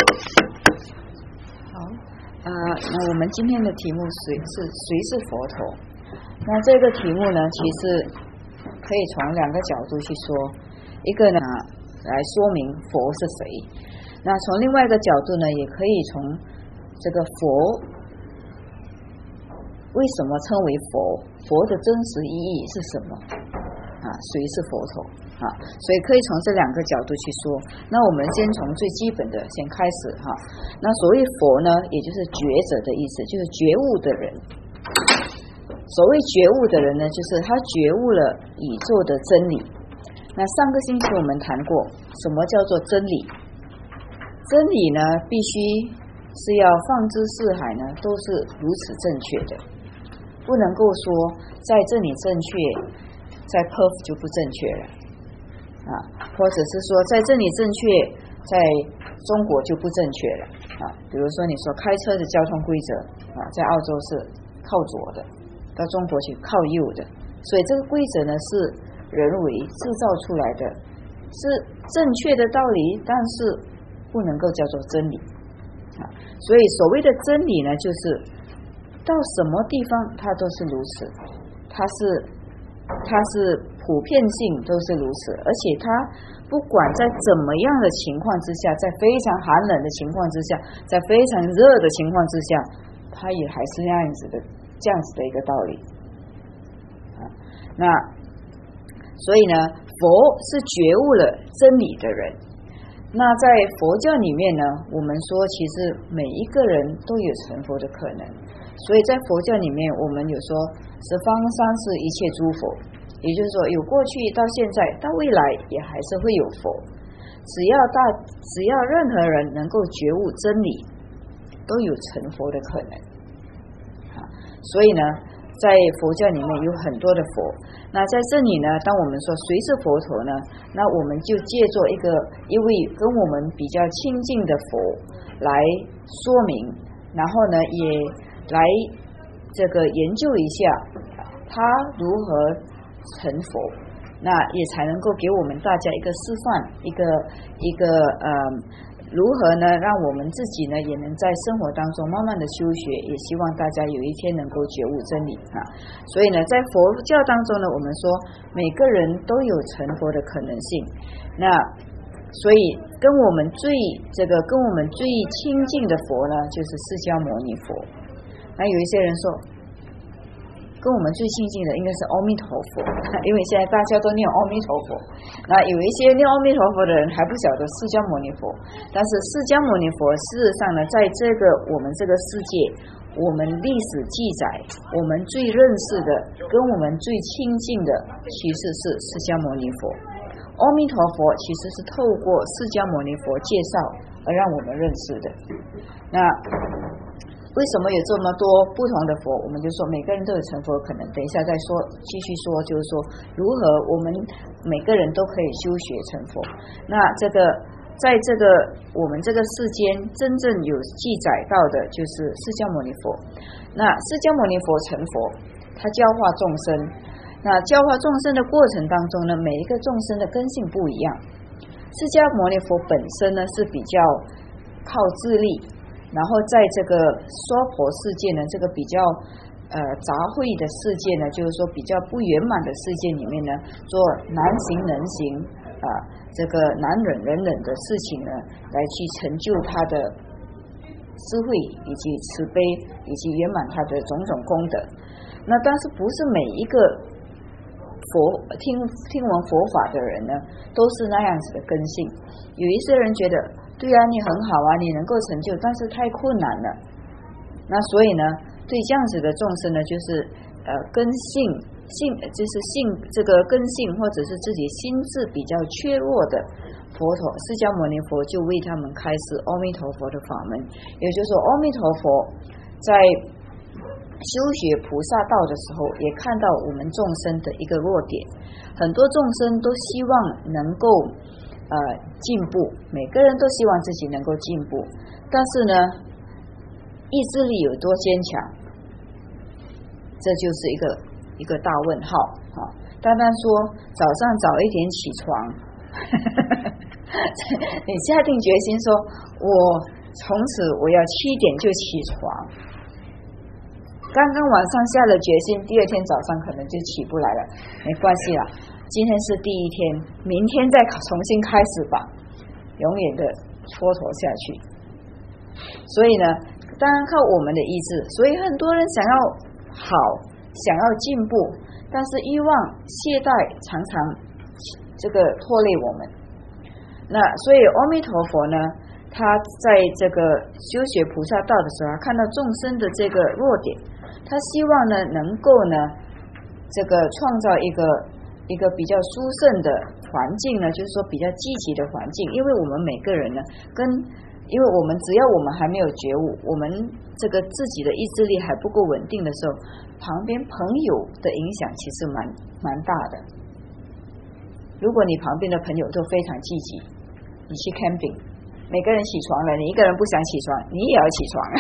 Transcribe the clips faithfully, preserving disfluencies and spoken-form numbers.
好，呃，那我们今天的题目谁是谁是佛陀？那这个题目呢，其实可以从两个角度去说，一个呢来说明佛是谁，那从另外一个角度呢，也可以从这个佛为什么称为佛，佛的真实意义是什么啊？谁是佛陀啊？所以可以从这两个角度去说。那我们先从最基本的先开始哈。那所谓佛呢，也就是觉者的意思，就是觉悟的人。所谓觉悟的人呢，就是他觉悟了宇宙的真理。那上个星期我们谈过，什么叫做真理？真理呢，必须是要放之四海呢，都是如此正确的，不能够说在这里正确，在 Perth 就不正确了啊，或者是说在这里正确，在中国就不正确了啊。比如说你说开车的交通规则啊，在澳洲是靠左的，到中国去靠右的，所以这个规则呢是人为制造出来的，是正确的道理，但是不能够叫做真理啊。所以所谓的真理呢，就是到什么地方它都是如此，它是它是普遍性都是如此，而且它不管在怎么样的情况之下，在非常寒冷的情况之下，在非常热的情况之下，它也还是那样子的这样子的一个道理啊。那所以呢，佛是觉悟了真理的人。那在佛教里面呢，我们说其实每一个人都有成佛的可能，所以在佛教里面我们有说十方三世一切诸佛，也就是说有过去到现在到未来也还是会有佛，只要大只要任何人能够觉悟真理，都有成佛的可能啊。所以呢，在佛教里面有很多的佛。那在这里呢，当我们说谁是佛陀呢，那我们就借助一个一位跟我们比较亲近的佛来说明，然后呢也来这个研究一下他如何成佛，那也才能够给我们大家一个示范，一个一个呃如何呢让我们自己呢也能在生活当中慢慢的修学，也希望大家有一天能够觉悟真理啊。所以呢，在佛教当中呢，我们说每个人都有成佛的可能性。那所以跟我们最这个跟我们最亲近的佛呢，就是释迦牟尼佛。那有一些人说，跟我们最亲近的应该是阿弥陀佛，因为现在大家都念阿弥陀佛。那有一些念阿弥陀佛的人还不晓得释迦牟尼佛，但是释迦牟尼佛事实上呢，在这个我们这个世界，我们历史记载，我们最认识的跟我们最亲近的其实是释迦牟尼佛。阿弥陀佛其实是透过释迦牟尼佛介绍而让我们认识的。那为什么有这么多不同的佛？我们就说每个人都有成佛可能，等一下再说，继续说，就是说如何我们每个人都可以修学成佛。那这个在这个我们这个世间真正有记载到的就是释迦牟尼佛。那释迦牟尼佛成佛，他教化众生，那教化众生的过程当中呢，每一个众生的根性不一样。释迦牟尼佛本身呢是比较靠自力，然后在这个娑婆世界呢，这个比较呃杂秽的世界呢，就是说比较不圆满的世界里面呢，做难行能行啊、呃，这个难忍忍忍的事情呢，来去成就他的智慧以及慈悲，以及圆满他的种种功德。那但是不是每一个佛听听闻佛法的人呢，都是那样子的根性。有一些人觉得，对啊，你很好啊，你能够成就，但是太困难了。那所以呢，对这样子的众生呢，就是呃根性性就是性这个根性或者是自己心智比较缺弱的佛陀，释迦牟尼佛就为他们开示阿弥陀佛的法门。也就是说，阿弥陀佛在修学菩萨道的时候，也看到我们众生的一个弱点，很多众生都希望能够呃进步，每个人都希望自己能够进步，但是呢，意志力有多坚强，这就是一个一个大问号啊！单单说早上早一点起床，呵呵你下定决心说，我从此我要七点就起床，刚刚晚上下了决心，第二天早上可能就起不来了，没关系啦，今天是第一天，明天再重新开始吧，永远的蹉跎下去。所以呢，当然靠我们的意志，所以很多人想要好，想要进步，但是欲望懈怠常常这个拖累我们。那所以阿弥陀佛呢，他在这个修学菩萨道的时候，看到众生的这个弱点，他希望呢能够呢这个创造一个一个比较殊胜的环境呢，就是说比较积极的环境。因为我们每个人呢，跟因为我们只要我们还没有觉悟，我们这个自己的意志力还不够稳定的时候，旁边朋友的影响其实蛮蛮大的。如果你旁边的朋友都非常积极，你去 camping， 每个人起床了，你一个人不想起床，你也要起床啊。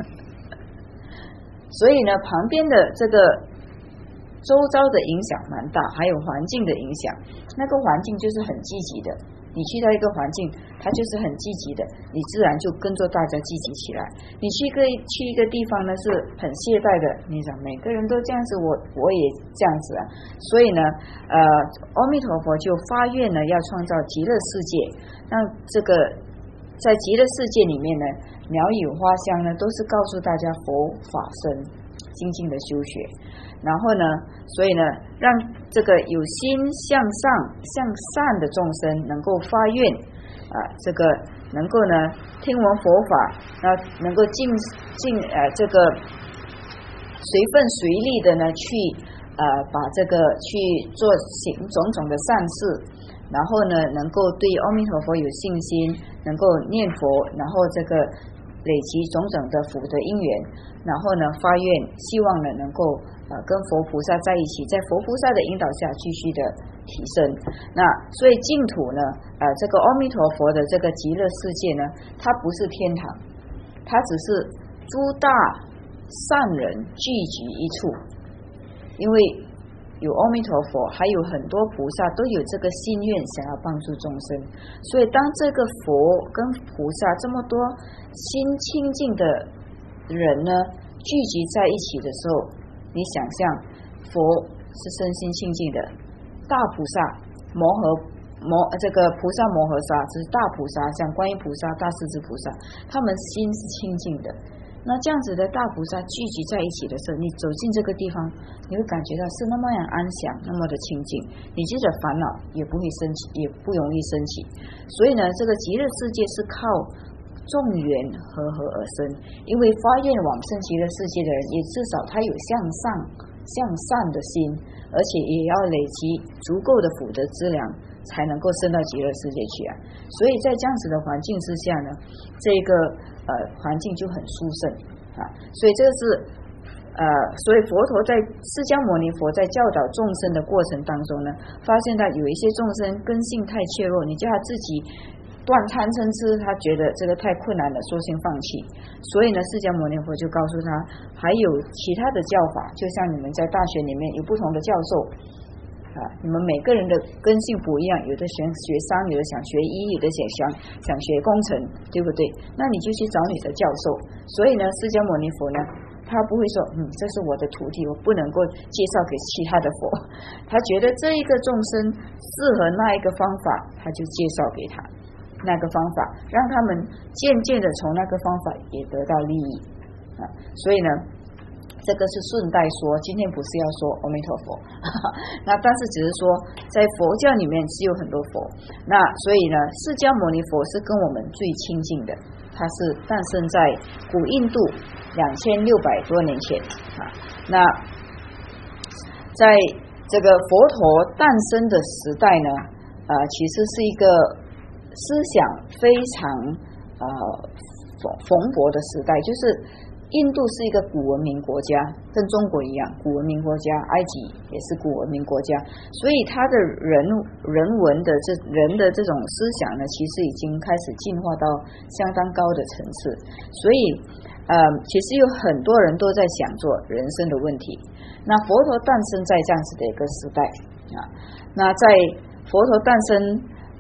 所以呢，旁边的这个周遭的影响蛮大，还有环境的影响，那个环境就是很积极的。你去到一个环境，它就是很积极的，你自然就跟着大家积极起来。你去一个去一个地方呢，是很懈怠的，你想每个人都这样子，我我也这样子啊。所以呢，呃，阿弥陀佛就发愿呢，要创造极乐世界，让这个在极乐世界里面呢，鸟语花香呢，都是告诉大家佛法僧精进的修学。然后呢，所以呢，让这个有心向上向善的众生能够发愿啊，这个能够呢听闻佛法，那能够尽尽呃这个随分随力的呢去呃把这个去做行种种的善事，然后呢能够对阿弥陀佛有信心，能够念佛，然后这个累积种种的福德因缘，然后呢发愿希望呢能够呃，跟佛菩萨在一起，在佛菩萨的引导下继续的提升。那所以净土呢，呃，这个阿弥陀佛的这个极乐世界呢，它不是天堂，它只是诸大善人聚集一处。因为有阿弥陀佛，还有很多菩萨都有这个心愿，想要帮助众生。所以当这个佛跟菩萨这么多心清净的人呢，聚集在一起的时候，你想象佛是身心清净的，大菩萨摩诃摩这个菩萨摩诃萨，这是大菩萨，像观音菩萨、大势至菩萨，他们心是清净的。那这样子的大菩萨聚集在一起的时候，你走进这个地方，你会感觉到是那么样安详，那么的清净，你自己的烦恼也不会升起，也不容易升起。所以呢，这个极乐世界是靠众缘和合而生，因为发愿往生极乐世界的人，也至少他有向上向善的心，而且也要累积足够的福德资粮，才能够升到极乐世界去啊。所以在这样子的环境之下呢，这个呃环境就很殊胜啊。所以这个是呃，所以佛陀在释迦牟尼佛在教导众生的过程当中呢，发现到有一些众生根性太怯弱，你叫他自己断贪嗔痴，他觉得这个太困难了，索性放弃。所以呢，释迦牟尼佛就告诉他，还有其他的教法，就像你们在大学里面有不同的教授啊，你们每个人的根性不一样，有的想学商，有的想学医，有的想想想学工程，对不对？那你就去找你的教授。所以呢，释迦牟尼佛呢，他不会说，嗯，这是我的徒弟，我不能够介绍给其他的佛。他觉得这一个众生适合那一个方法，他就介绍给他那个方法，让他们渐渐的从那个方法也得到利益啊。所以呢，这个是顺带说，今天不是要说阿弥陀佛，那但是只是说在佛教里面是有很多佛，那所以呢，释迦牟尼佛是跟我们最亲近的，他是诞生在古印度两千六百多年前啊。那在这个佛陀诞生的时代呢，呃，其实是一个思想非常呃蓬勃的时代，就是印度是一个古文明国家，跟中国一样，古文明国家，埃及也是古文明国家，所以它的人人文的这人的这种思想呢，其实已经开始进化到相当高的层次，所以呃，其实有很多人都在想做人生的问题。那佛陀诞生在这样子的一个时代啊，那在佛陀诞生呃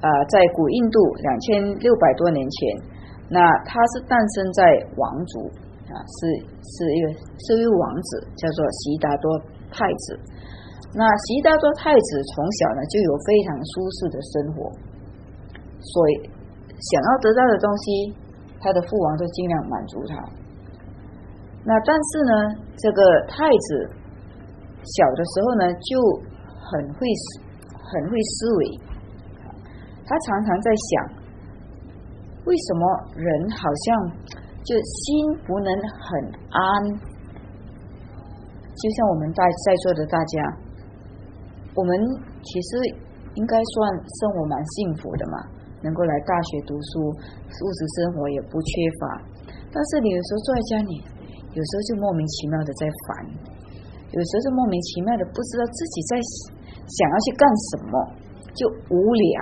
呃，在古印度两千六百多年前，那他是诞生在王族啊，是是一个是一位王子，叫做悉达多太子。那悉达多太子从小呢就有非常舒适的生活，所以想要得到的东西，他的父王都尽量满足他。那但是呢，这个太子小的时候呢，就很会很会思维，他常常在想，为什么人好像就心不能很安？就像我们在在座的大家，我们其实应该算生活蛮幸福的嘛，能够来大学读书，物质生活也不缺乏。但是你有时候坐在家里，有时候就莫名其妙的在烦，有时候就莫名其妙的不知道自己在想要去干什么，就无聊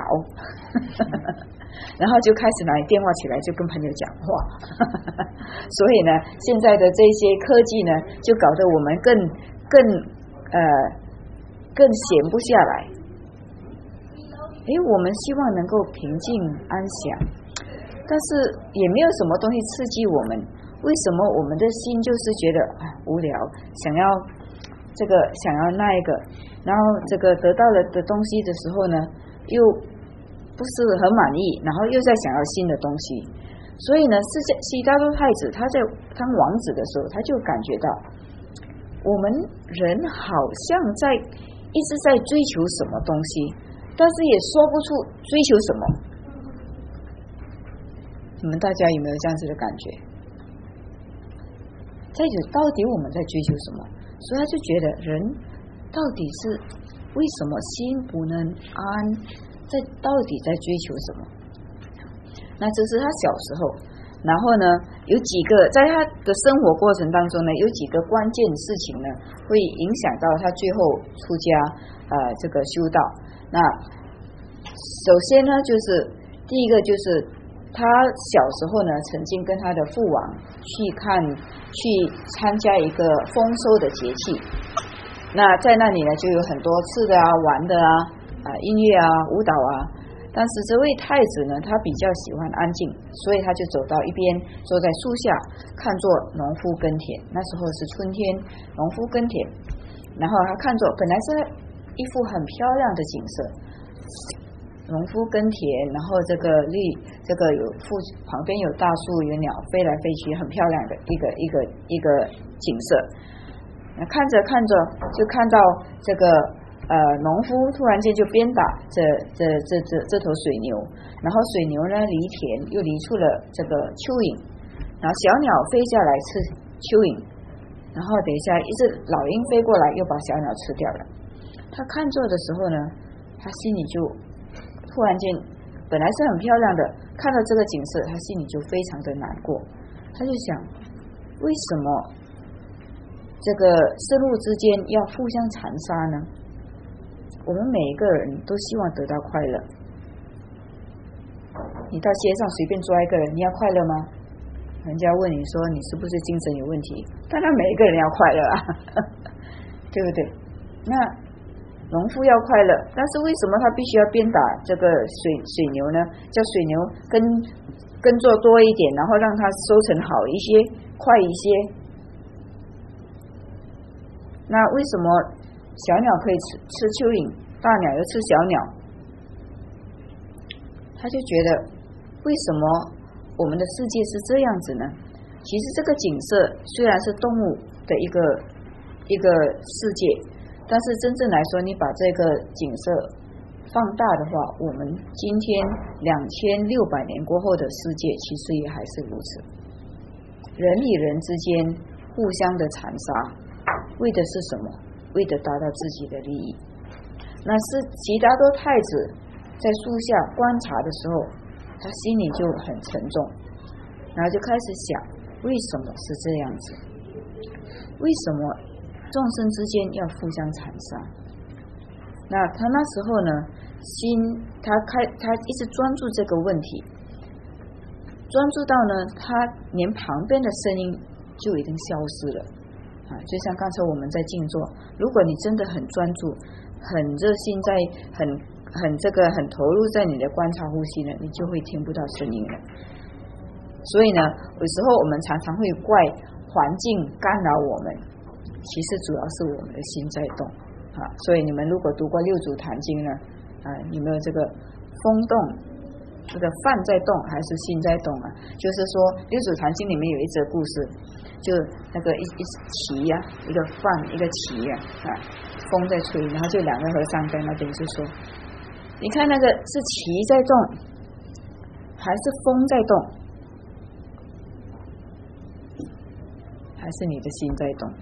然后就开始拿电话起来就跟朋友讲话所以呢，现在的这些科技呢，就搞得我们更更呃更闲不下来。诶，我们希望能够平静安详，但是也没有什么东西刺激我们，为什么我们的心就是觉得啊无聊，想要这个想要那一个，然后这个得到了的东西的时候呢，又不是很满意，然后又在想要新的东西。所以呢，是在悉达多太子他在当王子的时候，他就感觉到我们人好像在一直在追求什么东西，但是也说不出追求什么。你们大家有没有这样子的感觉？在有到底我们在追求什么？所以他就觉得人到底是为什么心不能安，在到底在追求什么？那这是他小时候，然后呢，有几个在他的生活过程当中呢，有几个关键事情呢，会影响到他最后出家，呃，这个修道。那首先呢，就是第一个就是他小时候呢，曾经跟他的父王去看去参加一个丰收的节气。那在那里呢，就有很多吃的啊、玩的啊、啊音乐啊、舞蹈啊。但是这位太子呢，他比较喜欢安静，所以他就走到一边，坐在树下，看作农夫耕田。那时候是春天，农夫耕田，然后他看作本来是一幅很漂亮的景色，农夫耕田，然后这个绿，这个有附旁边有大树，有鸟飞来飞去，很漂亮的一个一个一个景色。那看着看着，就看到这个。呃，农夫突然间就鞭打这这这这这头水牛，然后水牛呢犁田，又犁出了这个蚯蚓，然后小鸟飞下来吃蚯蚓，然后等一下一只老鹰飞过来，又把小鸟吃掉了。他看着的时候呢，他心里就突然间，本来是很漂亮的，看到这个景色，他心里就非常的难过。他就想，为什么这个生物之间要互相残杀呢？我们每一个人都希望得到快乐。你到街上随便抓一个人，你要快乐吗？人家问你说你是不是精神有问题？当然每一个人要快乐啊对不对？那农夫要快乐，但是为什么他必须要鞭打这个水水牛呢？叫水牛耕耕作多一点，然后让它收成好一些，快一些。那为什么小鸟可以吃吃蚯蚓，大鸟又吃小鸟？他就觉得，为什么我们的世界是这样子呢？其实这个景色虽然是动物的一个一个世界，但是真正来说，你把这个景色放大的话，我们今天两千六百年过后的世界，其实也还是如此。人与人之间互相的残杀，为的是什么？为的达到自己的利益。那是悉达多太子在树下观察的时候，他心里就很沉重，然后就开始想，为什么是这样子？为什么众生之间要互相残杀？那他那时候呢，心他开他一直专注这个问题，专注到呢，他连旁边的声音就已经消失了。啊，就像刚才我们在静坐，如果你真的很专注、很热心，在很很这个很投入在你的观察呼吸呢，你就会听不到声音了。所以呢，有时候我们常常会怪环境干扰我们，其实主要是我们的心在动啊。所以你们如果读过六祖坛经呢，啊，有没有这个风动？这个饭在动还是心在动啊？就是说六祖坛经里面有一则故事，就那个一一旗呀、啊，一个饭一个旗呀、啊，啊，风在吹，然后就两个和尚在那边就说，你看那个是旗在动还是风在动，还是你的心在动？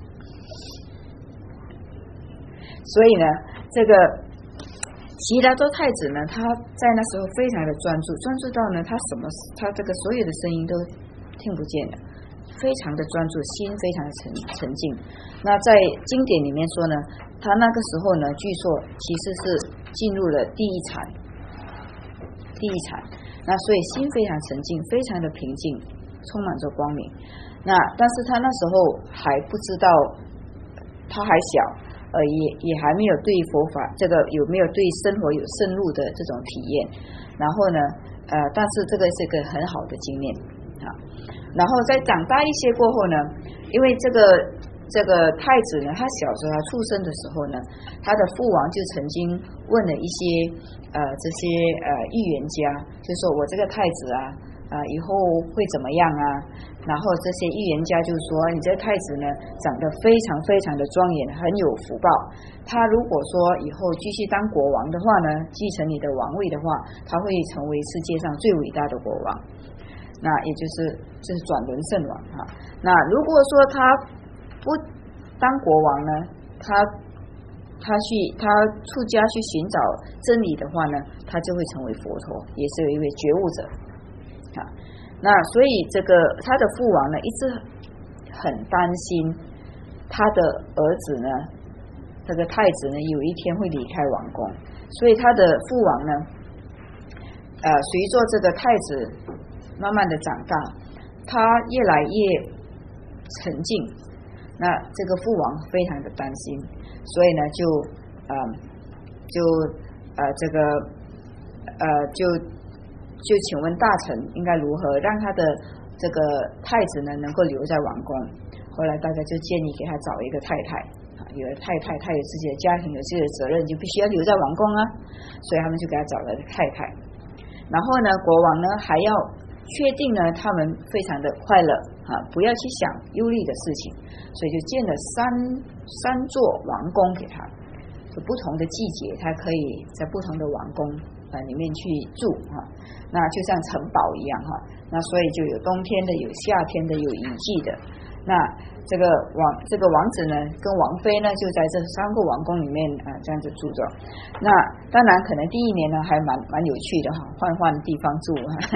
所以呢，这个悉达多太子呢，他在那时候非常的专注，专注到呢，他什么他这个所有的声音都听不见了，非常的专注，心非常的沉沉静。那在经典里面说呢，他那个时候呢，据说其实是进入了第一禅，第一禅。那所以心非常沉静，非常的平静，充满着光明。那但是他那时候还不知道，他还小。呃，也也还没有对佛法这个有没有对生活有深入的这种体验，然后呢，呃，但是这个是个很好的经验啊。然后在长大一些过后呢，因为这个这个太子呢，他小时候他出生的时候呢，他的父王就曾经问了一些呃这些呃预言家，就说我这个太子啊啊、呃、以后会怎么样啊？然后这些预言家就说，你这个太子呢长得非常非常的庄严，很有福报。他如果说以后继续当国王的话呢，继承你的王位的话，他会成为世界上最伟大的国王。那也就是就是转轮圣王哈。那如果说他不当国王呢，他他去他出家去寻找真理的话呢，他就会成为佛陀，也是有一位觉悟者啊。那所以这个他的父王呢，一直很担心他的儿子呢，这个太子呢，有一天会离开王宫，所以他的父王呢，呃，随着这个太子慢慢的长大，他越来越沉静，那这个父王非常的担心，所以呢，就呃就呃这个呃就。就请问大臣应该如何让他的这个太子呢能够留在王宫？后来大家就建议给他找一个太太啊，有了太太，他有自己的家庭，有自己的责任，就必须要留在王宫啊，所以他们就给他找了太太。然后呢，国王呢还要确定呢他们非常的快乐啊，不要去想忧虑的事情，所以就建了三三座王宫给他，就不同的季节，他可以在不同的王宫啊里面去住哈，那就像城堡一样哈，那所以就有冬天的，有夏天的，有雨季的。那这个王这个王子呢，跟王妃呢，就在这三个王宫里面啊这样子住着。那当然可能第一年呢还蛮蛮有趣的哈，换换地方住。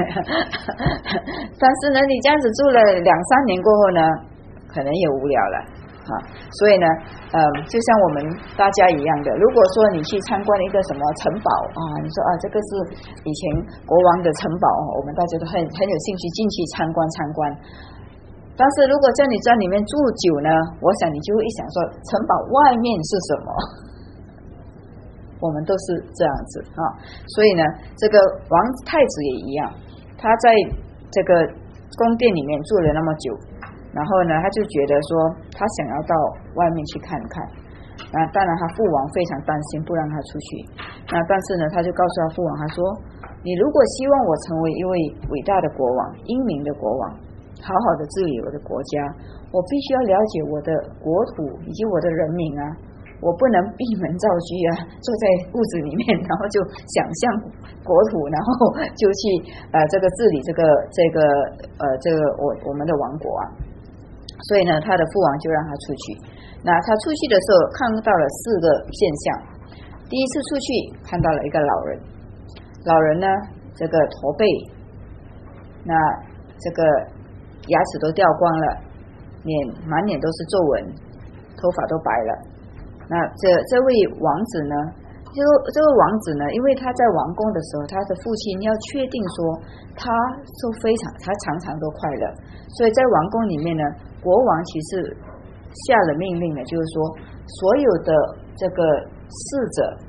但是呢，你这样子住了两三年过后呢，可能也无聊了。啊，所以呢，呃，就像我们大家一样的，如果说你去参观一个什么城堡啊，你说啊，这个是以前国王的城堡，我们大家都很很有兴趣进去参观参观。但是如果叫你在里面住久呢，我想你就会想说，城堡外面是什么？我们都是这样子啊，所以呢，这个王太子也一样，他在这个宫殿里面住了那么久。然后呢，他就觉得说，他想要到外面去看看。那当然，他父王非常担心，不让他出去。那但是呢，他就告诉他父王，他说：“你如果希望我成为一位伟大的国王、英明的国王，好好的治理我的国家，我必须要了解我的国土以及我的人民啊，我不能闭门造车啊，坐在屋子里面，然后就想象国土，然后就去呃这个治理这个这个呃这个我我们的王国啊。”所以呢，他的父王就让他出去。那他出去的时候看到了四个现象。第一次出去看到了一个老人，老人呢这个驼背，那这个牙齿都掉光了，脸满脸都是皱纹，头发都白了。那这这位王子呢，这个这位王子呢，因为他在王宫的时候，他的父亲要确定说他就非常他常常都快乐，所以在王宫里面呢，国王其实下了命令呢，就是说所有的这个侍者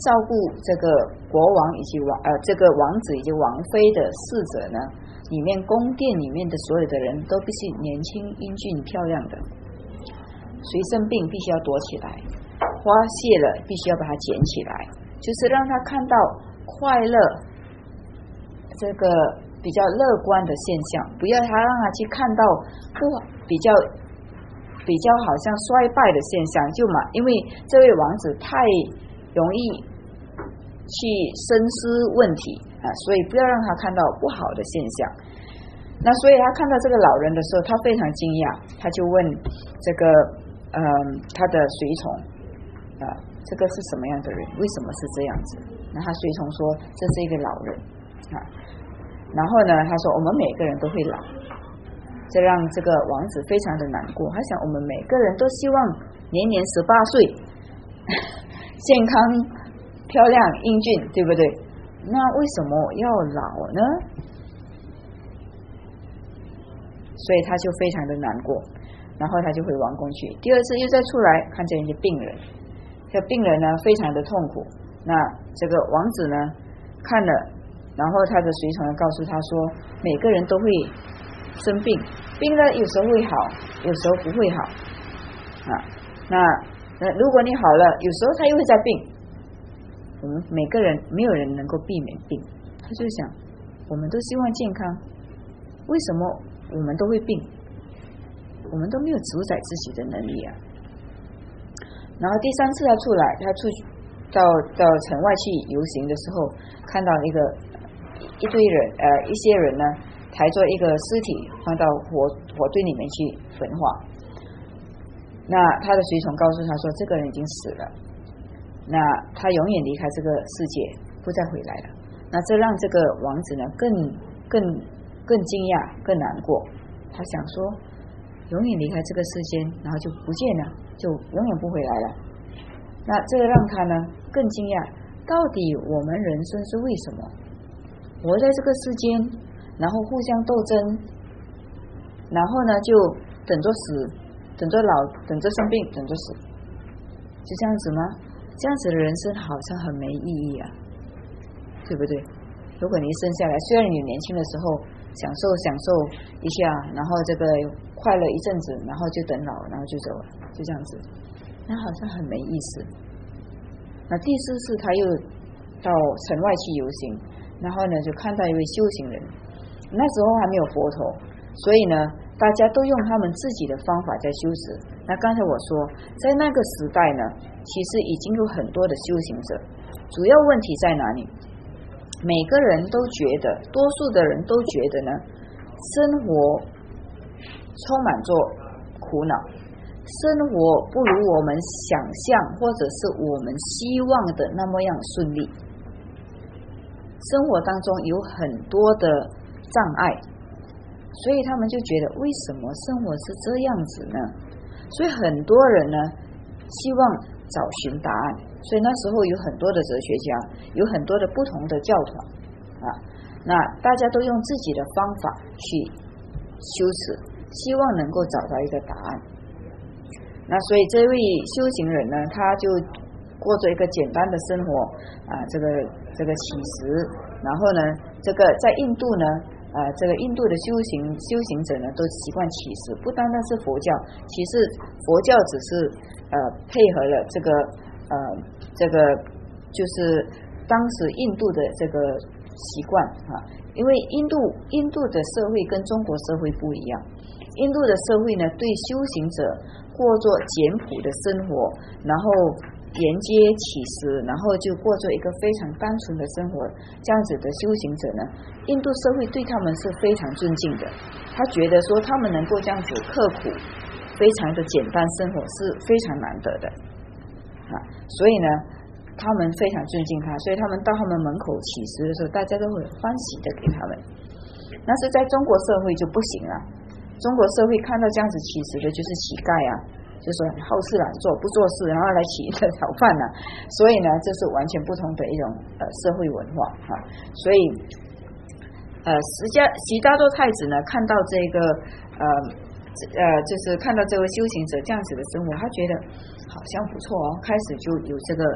照顾这个国王以及王呃这个王子以及王妃的侍者呢，里面宫殿里面的所有的人都必须年轻英俊漂亮的，谁生病必须要躲起来，花谢了必须要把它捡起来，就是让他看到快乐这个比较乐观的现象，不要他让他去看到不比较比较好像衰败的现象，就嘛，因为这位王子太容易去深思问题啊，所以不要让他看到不好的现象。那所以他看到这个老人的时候，他非常惊讶，他就问这个嗯他的随从啊，这个是什么样的人？为什么是这样子？那他随从说这是一个老人啊，然后呢他说我们每个人都会老，这让这个王子非常的难过。他想我们每个人都希望年年十八岁，健康漂亮英俊，对不对？那为什么要老呢？所以他就非常的难过，然后他就回王宫去。第二次又再出来，看见一些病人，这病人呢非常的痛苦。那这个王子呢看了，然后他的随从告诉他说，每个人都会生病，病了有时候会好，有时候不会好啊。那那如果你好了，有时候他又会再病。我们每个人没有人能够避免病，他就想，我们都希望健康，为什么我们都会病？我们都没有主宰自己的能力啊。然后第三次他出来，他出到到城外去游行的时候，看到一个一堆人呃一些人呢抬着一个尸体放到火火堆里面去焚化。那他的随从告诉他说，这个人已经死了，那他永远离开这个世界，不再回来了。那这让这个王子呢更更更惊讶，更难过。他想说，永远离开这个世间，然后就不见了，就永远不回来了。那这个让他呢更惊讶，到底我们人生是为什么活在这个世间，然后互相斗争，然后呢就等着死，等着老，等着生病，等着死，就这样子吗？这样子的人生好像很没意义啊，对不对？如果你生下来，虽然你年轻的时候享受享受一下，然后这个快乐一阵子，然后就等老，然后就走了，就这样子，那好像很没意思。那第四次他又到城外去游行，然后呢就看到一位修行人，那时候还没有佛陀，所以呢大家都用他们自己的方法在修持。那刚才我说在那个时代呢，其实已经有很多的修行者，主要问题在哪里？每个人都觉得，多数的人都觉得呢，生活充满着苦恼，生活不如我们想象或者是我们希望的那么样顺利，生活当中有很多的障碍，所以他们就觉得为什么生活是这样子呢？所以很多人呢希望找寻答案，所以那时候有很多的哲学家，有很多的不同的教团啊，那大家都用自己的方法去修持，希望能够找到一个答案。那所以这位修行人呢，他就过着一个简单的生活啊，这个这个起食，然后呢，这个在印度呢，啊，这个印度的修行修行者呢，都习惯起食，不单单是佛教，其实佛教只是呃配合了这个呃这个就是当时印度的这个习惯啊，因为印度印度的社会跟中国社会不一样，印度的社会呢，对修行者过着简朴的生活，然后沿街起食，然后就过着一个非常单纯的生活，这样子的修行者呢，印度社会对他们是非常尊敬的，他觉得说他们能够这样子刻苦非常的简单生活是非常难得的啊，所以呢他们非常尊敬他，所以他们到他们门口起食的时候，大家都会欢喜的给他们。但是在中国社会就不行了，中国社会看到这样子起食的就是乞丐啊，就说好事懒做，不做事，然后来乞一个讨饭呢、啊。所以呢，这是完全不同的一种呃社会文化啊。所以呃，释迦悉达多太子呢，看到这个呃呃，就是看到这位修行者这样子的生活，他觉得好像不错哦，开始就有这个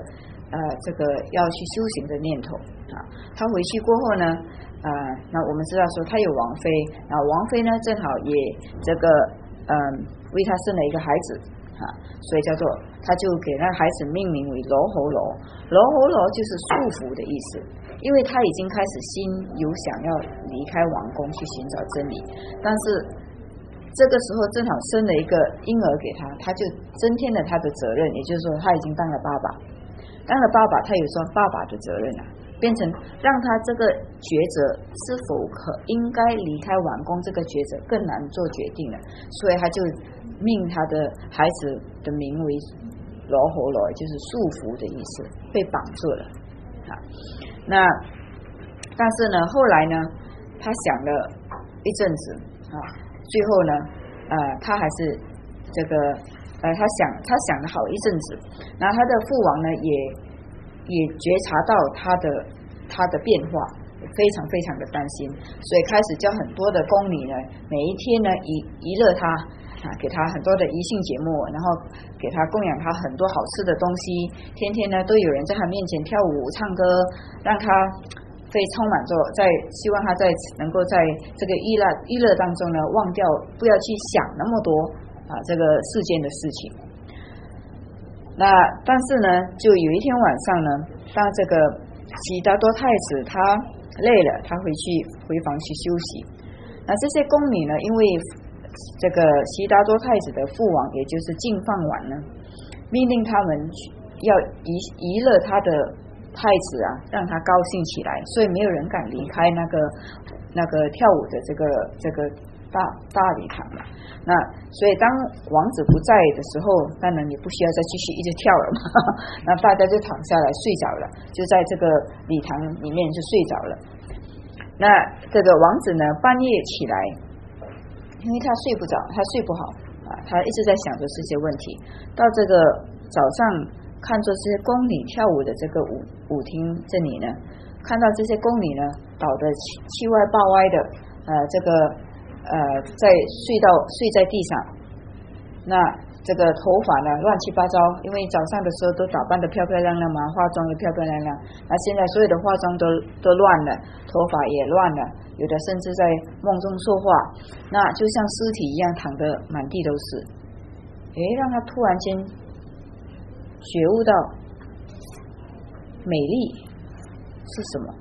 呃这个要去修行的念头啊。他回去过后呢，呃，那我们知道说他有王妃，然后王妃呢正好也这个嗯、呃、为他生了一个孩子啊，所以叫做他就给那孩子命名为罗睺罗。罗睺罗就是束缚的意思，因为他已经开始心有想要离开王宫去寻找真理，但是这个时候正好生了一个婴儿给他，他就增添了他的责任，也就是说他已经当了爸爸，当了爸爸他有说爸爸的责任了，变成让他这个抉择是否可应该离开王宫这个抉择更难做决定了，所以他就命他的孩子的名为罗睺罗，就是束缚的意思，被绑住了啊。那但是呢后来呢他想了一阵子啊，最后呢呃他还是这个呃他想他想了好一阵子，然后他的父王呢也也觉察到他的他的变化，非常非常的担心，所以开始叫很多的宫女呢每一天呢娱娱乐他啊，给他很多的宜兴节目，然后给他供养他很多好吃的东西，天天呢都有人在他面前跳舞唱歌，让他非充满着在希望他在能够在这个娱乐娱乐当中呢忘掉，不要去想那么多啊这个世间的事情。那但是呢就有一天晚上呢，当这个悉达多太子他累了，他回去回房去休息，那这些宫女呢因为这个悉达多太子的父王也就是净饭王呢命令他们要娱娱乐他的太子啊，让他高兴起来，所以没有人敢离开那个那个跳舞的这个这个大大礼堂了。那所以当王子不在的时候，当然也不需要再继续一直跳了嘛，那大家就躺下来睡着了，就在这个礼堂里面就睡着了。那这个王子呢半夜起来，因为他睡不着，他睡不好啊，他一直在想着这些问题。到这个早上看着这些宫女跳舞的这个舞舞厅这里呢，看到这些宫女呢倒得七歪八歪的，呃，这个呃在睡到睡在地上，那这个头发呢乱七八糟，因为早上的时候都打扮得漂漂亮亮嘛，化妆也漂漂亮亮，那现在所有的化妆都都乱了，头发也乱了，有的甚至在梦中说话，那就像尸体一样躺得满地都是。诶，让他突然间觉悟到美丽是什么。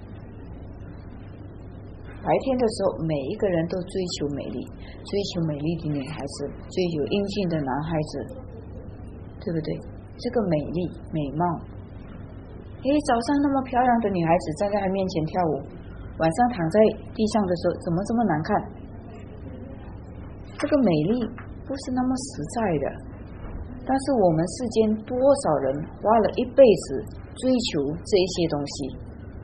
白天的时候每一个人都追求美丽，追求美丽的女孩子，追求英俊的男孩子，对不对？这个美丽美貌，诶，早上那么漂亮的女孩子站在他面前跳舞，晚上躺在地上的时候怎么这么难看？这个美丽不是那么实在的，但是我们世间多少人花了一辈子追求这一些东西，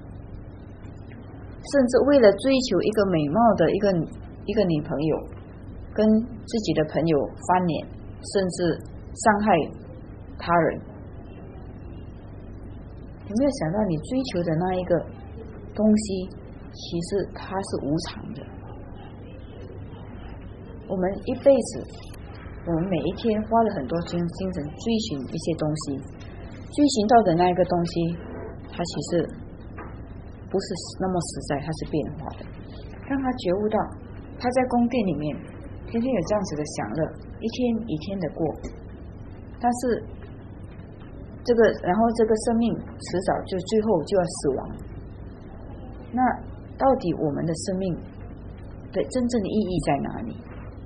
甚至为了追求一个美貌的一个一个女朋友，跟自己的朋友翻脸，甚至伤害他人。有没有想到你追求的那一个东西其实它是无常的？我们一辈子，我们每一天花了很多精精神追寻一些东西，追寻到的那一个东西它其实不是那么实在，它是变化的。让他觉悟到他在宫殿里面天天有这样子的享乐，一天一天的过，但是这个然后这个生命迟早就最后就要死亡。那到底我们的生命的真正的意义在哪里？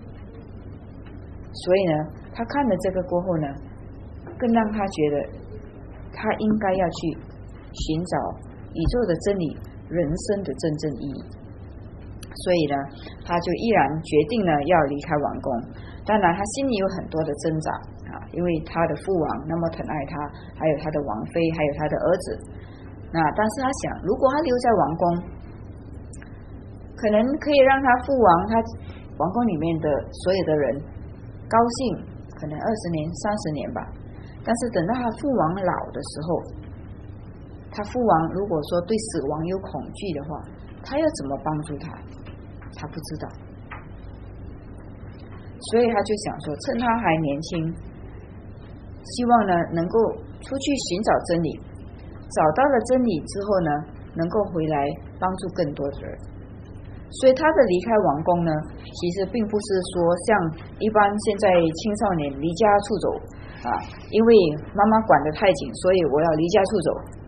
所以呢他看了这个过后呢，更让他觉得他应该要去寻找宇宙的真理，人生的真正意义。所以呢他就毅然决定呢要离开王宫。当然他心里有很多的挣扎啊，因为他的父王那么疼爱他，还有他的王妃，还有他的儿子。那但是他想，如果他留在王宫，可能可以让他父王他王宫里面的所有的人高兴，可能二十年三十年吧。但是等到他父王老的时候，他父王如果说对死亡有恐惧的话，他要怎么帮助他？他不知道。所以他就想说，趁他还年轻， 希望呢能够出去寻找真理，找到了真理之后呢，能够回来帮助更多的人。所以他的离开王宫呢，其实并不是说像一般现在青少年离家出走啊，因为妈妈管得太紧，所以我要离家出走。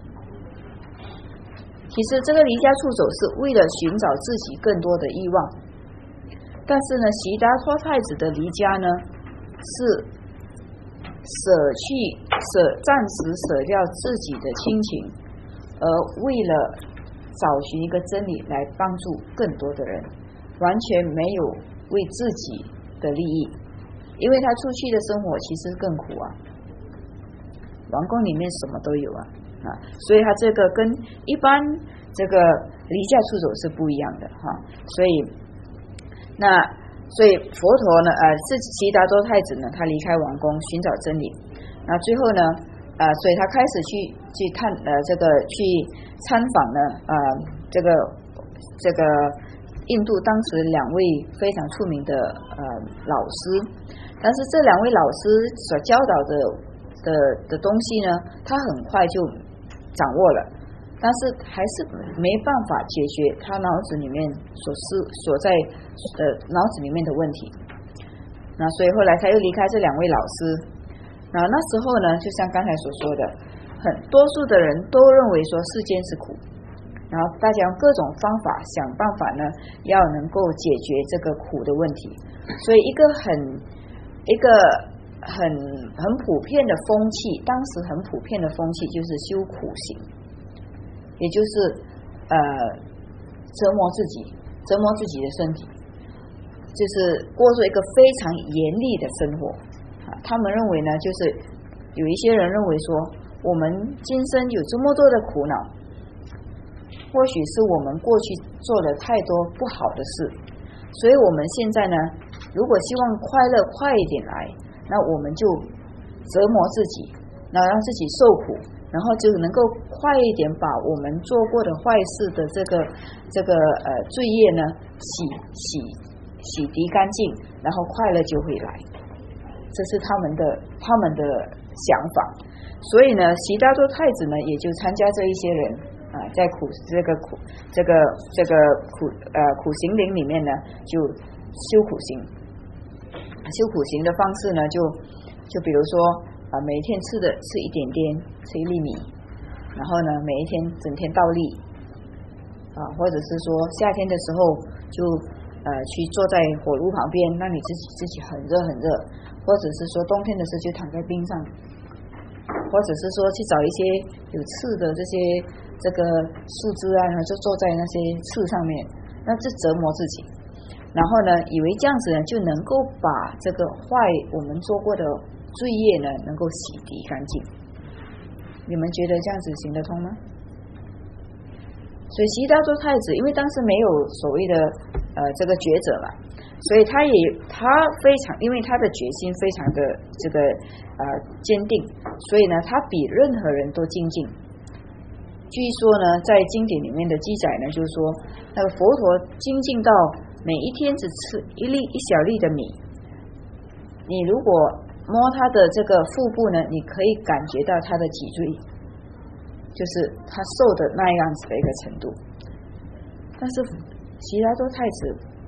其实这个离家出走是为了寻找自己更多的欲望，但是呢，悉达多太子的离家呢，是舍去舍暂时舍掉自己的亲情，而为了找寻一个真理来帮助更多的人，完全没有为自己的利益，因为他出去的生活其实更苦啊，王宫里面什么都有啊。啊，所以他这个跟一般这个离家出走是不一样的哈，所以那所以佛陀呢，呃，是悉达多太子呢，他离开王宫寻找真理，那最后呢，呃，所以他开始去去探呃这个去参访呢，呃，这个这个印度当时两位非常出名的呃老师，但是这两位老师所教导的的的东西呢，他很快就掌握了，但是还是没办法解决他脑子里面所思所在的脑子里面的问题。那所以后来他又离开这两位老师。那那时候呢，就像刚才所说的，很多数的人都认为说世间是苦，然后大家用各种方法想办法呢，要能够解决这个苦的问题。所以一个很一个很很普遍的风气，当时很普遍的风气就是修苦行，也就是呃折磨自己，折磨自己的身体，就是过着一个非常严厉的生活。啊，他们认为呢，就是有一些人认为说，我们今生有这么多的苦恼，或许是我们过去做了太多不好的事，所以我们现在呢，如果希望快乐快一点来，那我们就折磨自己，然后让自己受苦，然后就能够快一点把我们做过的坏事的这个这个呃罪业呢洗洗洗涤干净，然后快乐就会来。这是他们的他们的想法。所以呢，悉达多太子呢也就参加这一些人啊，在苦这个苦这个这个苦呃苦行林里面呢，就修苦行。修苦行的方式呢，就就比如说啊，每天吃的吃一点点，吃一粒米，然后呢，每一天整天倒立啊，或者是说夏天的时候就呃去坐在火炉旁边，让你自己自己很热很热，或者是说冬天的时候就躺在冰上，或者是说去找一些有刺的这些这个树枝啊，然后就坐在那些刺上面，那这折磨自己。然后呢，以为这样子呢就能够把这个坏我们做过的罪业呢能够洗涤干净。你们觉得这样子行得通吗？所以悉达多太子因为当时没有所谓的呃这个抉择嘛，所以他也他非常因为他的决心非常的这个呃坚定，所以呢他比任何人都精进。据说呢在经典里面的记载呢，就是说那个佛陀精进到每一天只吃一粒一小粒的米，你如果摸他的这个腹部呢，你可以感觉到他的脊椎，就是他瘦的那样子的一个程度。但是悉达多太子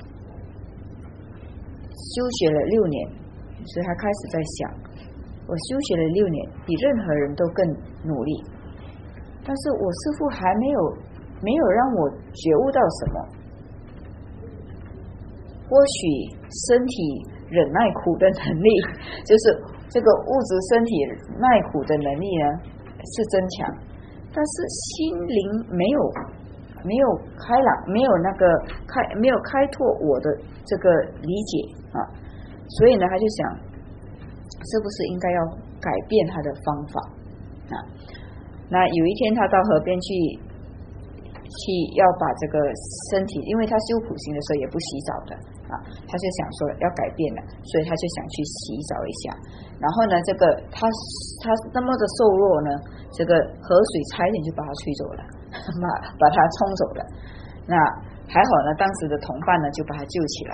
修学了六年，所以他开始在想，我修学了六年，比任何人都更努力，但是我师父还没有没有让我觉悟到什么。或许身体忍耐苦的能力，就是这个物质身体耐苦的能力呢是增强，但是心灵没有没有开朗，没有那个开没有开拓我的这个理解啊，所以呢他就想，是不是应该要改变他的方法啊？那有一天他到河边去去要把这个身体，因为他修苦行的时候也不洗澡的啊，他就想说要改变了，所以他就想去洗澡一下。然后呢，这个他他那么的瘦弱呢，这个河水差一点就把他吹走了，把把他冲走了。那还好呢，当时的同伴呢就把他救起来。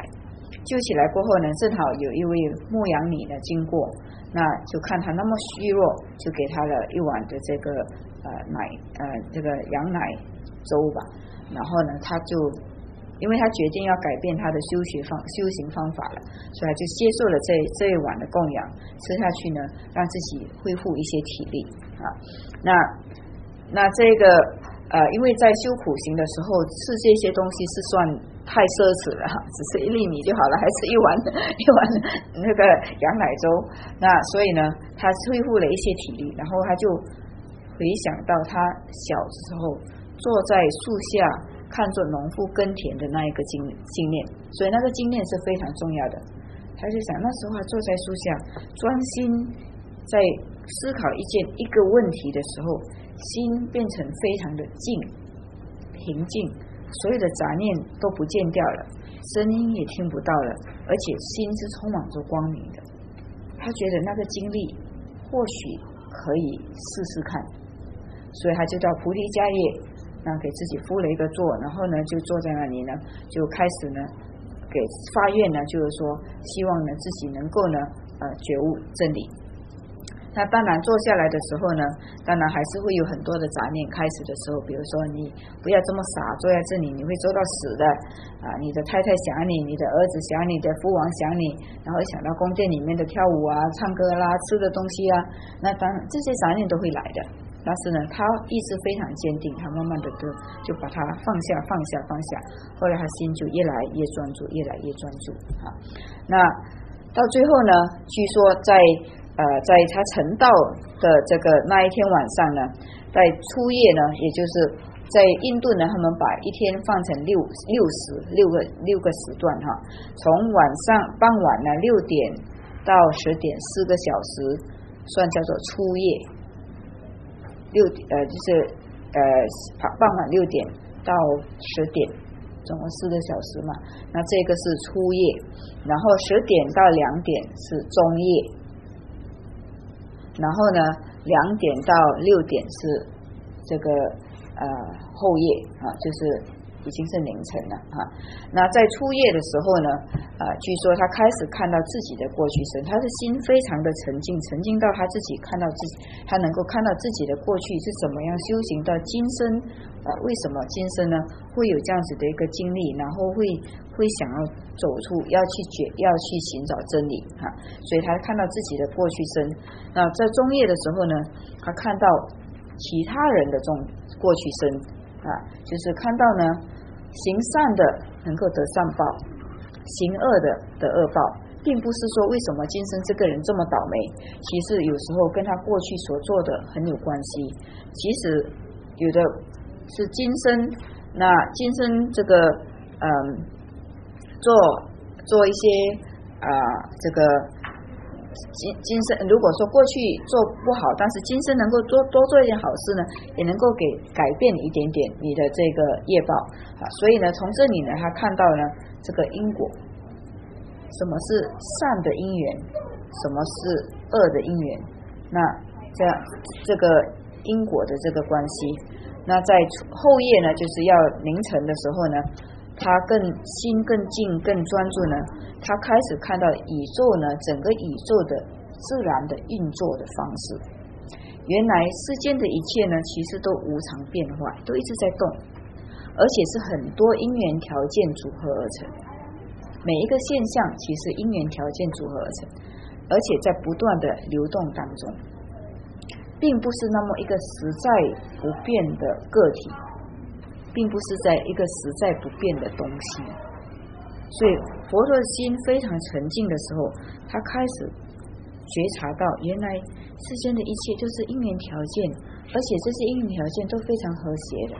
救起来过后呢，正好有一位牧羊女呢经过，那就看他那么虚弱，就给他了一碗的这个呃奶呃这个羊奶粥吧。然后呢，他就因为他决定要改变他的修学方修行方法了，所以他就接受了这这一碗的供养，吃下去呢，让自己恢复一些体力啊。那那这个呃，因为在修苦行的时候吃这些东西是算太奢侈了，只是一粒米就好了，还是一碗一碗那个羊奶粥。那所以呢，他恢复了一些体力，然后他就回想到他小时候坐在树下看着农夫耕田的那一个经经验，所以那个经验是非常重要的。他就想那时候他坐在树下专心在思考一件一个问题的时候，心变成非常的静平静，所有的杂念都不见掉了，声音也听不到了，而且心是充满着光明的。他觉得那个经历或许可以试试看，所以他就到菩提迦叶，那给自己敷了一个座，然后呢就坐在那里呢，就开始呢给发愿呢，就是说希望呢自己能够呢呃觉悟真理。那当然坐下来的时候呢，当然还是会有很多的杂念。开始的时候，比如说你不要这么傻坐在这里，你会坐到死的啊！你的太太想你，你的儿子想你，的父王想你，然后想到宫殿里面的跳舞啊、唱歌啦、吃的东西啊，那当然这些杂念都会来的。但是呢，他意志非常坚定，他慢慢的就就把它放下、放下、放下。后来他心就越来越专注，越来越专注啊。那到最后呢，据说在呃，在他成道的这个那一天晚上呢，在初夜呢，也就是在印度呢，他们把一天放成六六时六个六个时段哈，从晚上傍晚呢六点到十点四个小时，算叫做初夜。六呃就是呃傍晚六点到十点，总共四个小时嘛。那这个是初夜，然后十点到两点是中夜。然后呢，两点到六点是这个呃后夜啊，就是已经是凌晨了啊。那在初夜的时候呢，啊，据说他开始看到自己的过去生，他的心非常的沉静，沉静到他自己看到自己，他能够看到自己的过去是怎么样修行到今生啊？为什么今生呢会有这样子的一个经历，然后会会想要走出，要去觉，要去寻找真理哈、啊。所以他看到自己的过去生。那在中夜的时候呢，他看到其他人的中过去生啊，就是看到呢，行善的能够得善报，行恶的得恶报，并不是说为什么今生这个人这么倒霉，其实有时候跟他过去所做的很有关系。其实有的是今生，那今生这个嗯做做一些啊、呃、这个。今今生如果说过去做不好，但是今生能够多多做一点好事呢，也能够给改变一点点你的这个业报啊。所以呢，从这里呢，他看到呢这个因果，什么是善的因缘，什么是恶的因缘，那这样这个因果的这个关系。那在后夜呢，就是要凌晨的时候呢，他更心更静更专注呢，他开始看到宇宙呢，整个宇宙的自然的运作的方式。原来世间的一切呢，其实都无常变化，都一直在动，而且是很多因缘条件组合而成。每一个现象其实因缘条件组合而成，而且在不断的流动当中，并不是那么一个实在不变的个体，并不是在一个实在不变的东西。所以佛陀的心非常沉静的时候，他开始觉察到原来世间的一切就是因缘条件，而且这些因缘条件都非常和谐的，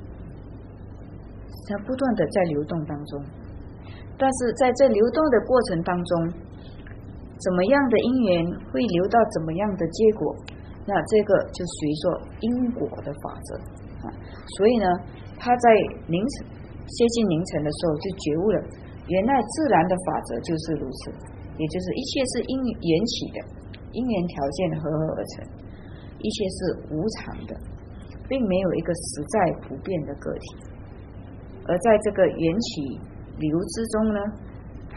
它不断的在流动当中。但是在这流动的过程当中，怎么样的因缘会流到怎么样的结果，那这个就属于说因果的法则啊。所以呢，他在凌晨接近凌晨的时候就觉悟了，原来自然的法则就是如此，也就是一切是因缘起的，因缘条件合合而成，一切是无常的，并没有一个实在不变的个体。而在这个缘起流之中呢，他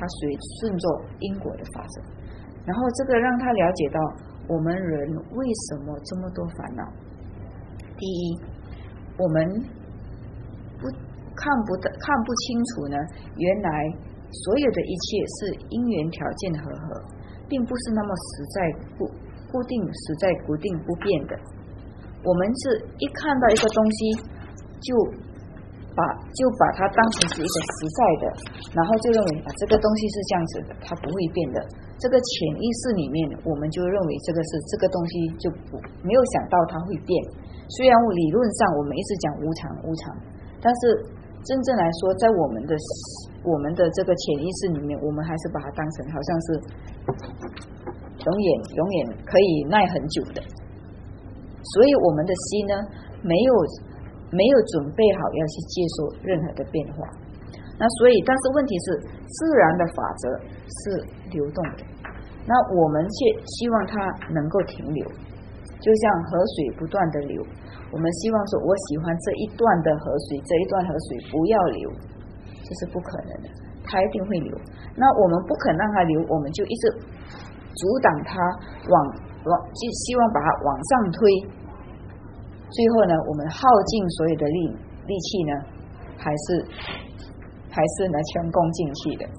他随顺着因果的法则，然后这个让他了解到我们人为什么这么多烦恼。第一，我们不看不得看不清楚呢，原来所有的一切是因缘条件和合，并不是那么实在固固定实在固定不变的。我们是一看到一个东西就把就把它当成是一个实在的，然后就认为啊这个东西是这样子的，它不会变的。这个潜意识里面，我们就认为这个是这个东西就不没有想到它会变。虽然理论上我们一直讲无常无常，但是真正来说，在我们的我们的这个潜意识里面，我们还是把它当成好像是永远永远可以耐很久的。所以我们的心呢，没有没有准备好要去接受任何的变化。那所以，但是问题是，自然的法则是流动的，那我们却希望它能够停留，就像河水不断的流，我们希望说，我喜欢这一段的河水，这一段河水不要流，这是不可能的，它一定会流。那我们不肯让它流，我们就一直阻挡它往往，就希望把它往上推。最后呢，我们耗尽所有的力力气呢，还是还是呢前功尽弃的。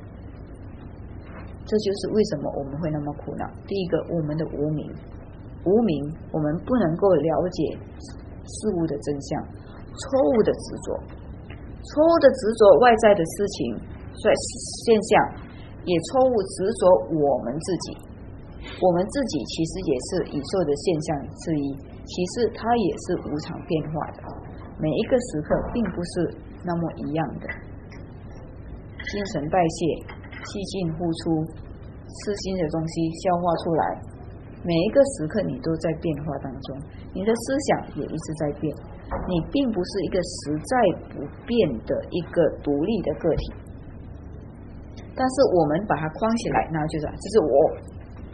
这就是为什么我们会那么苦恼。第一个，我们的无明。无明，我们不能够了解事物的真相，错误的执着，错误的执着外在的事情、现象，也错误执着我们自己。我们自己其实也是宇宙的现象之一，其实它也是无常变化的，每一个时刻并不是那么一样的。新陈代谢，气进呼出，吃新的东西消化出来，每一个时刻你都在变化当中，你的思想也一直在变，你并不是一个实在不变的一个独立的个体。但是我们把它框起来，那就是这是我，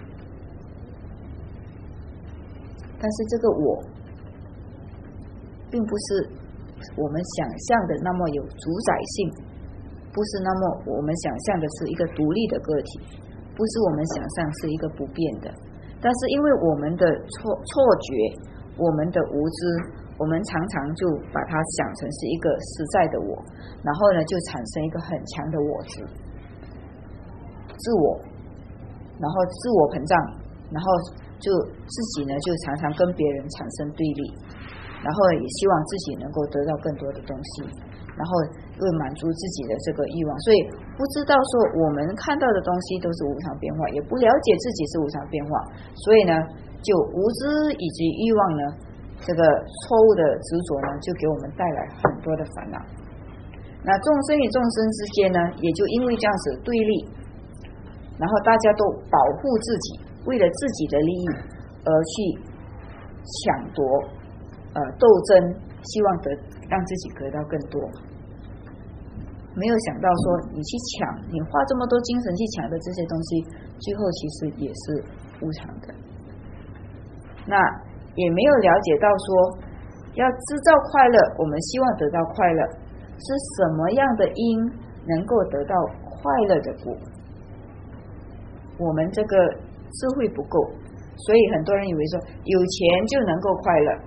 但是这个我并不是我们想象的那么有主宰性，不是那么我们想象的是一个独立的个体，不是我们想象是一个不变的。但是因为我们的错错觉，我们的无知，我们常常就把它想成是一个实在的我，然后呢就产生一个很强的我执、自我，然后自我膨胀，然后就自己呢就常常跟别人产生对立，然后也希望自己能够得到更多的东西，然后为满足自己的这个欲望，所以不知道说我们看到的东西都是无常变化，也不了解自己是无常变化，所以呢就无知以及欲望呢这个错误的执着呢就给我们带来很多的烦恼。那众生与众生之间呢也就因为这样子对立，然后大家都保护自己，为了自己的利益而去抢夺呃斗争，希望得让自己得到更多，没有想到说你去抢，你花这么多精神去抢的这些东西，最后其实也是无常的。那也没有了解到说要制造快乐，我们希望得到快乐，是什么样的因能够得到快乐的果，我们这个智慧不够，所以很多人以为说有钱就能够快乐，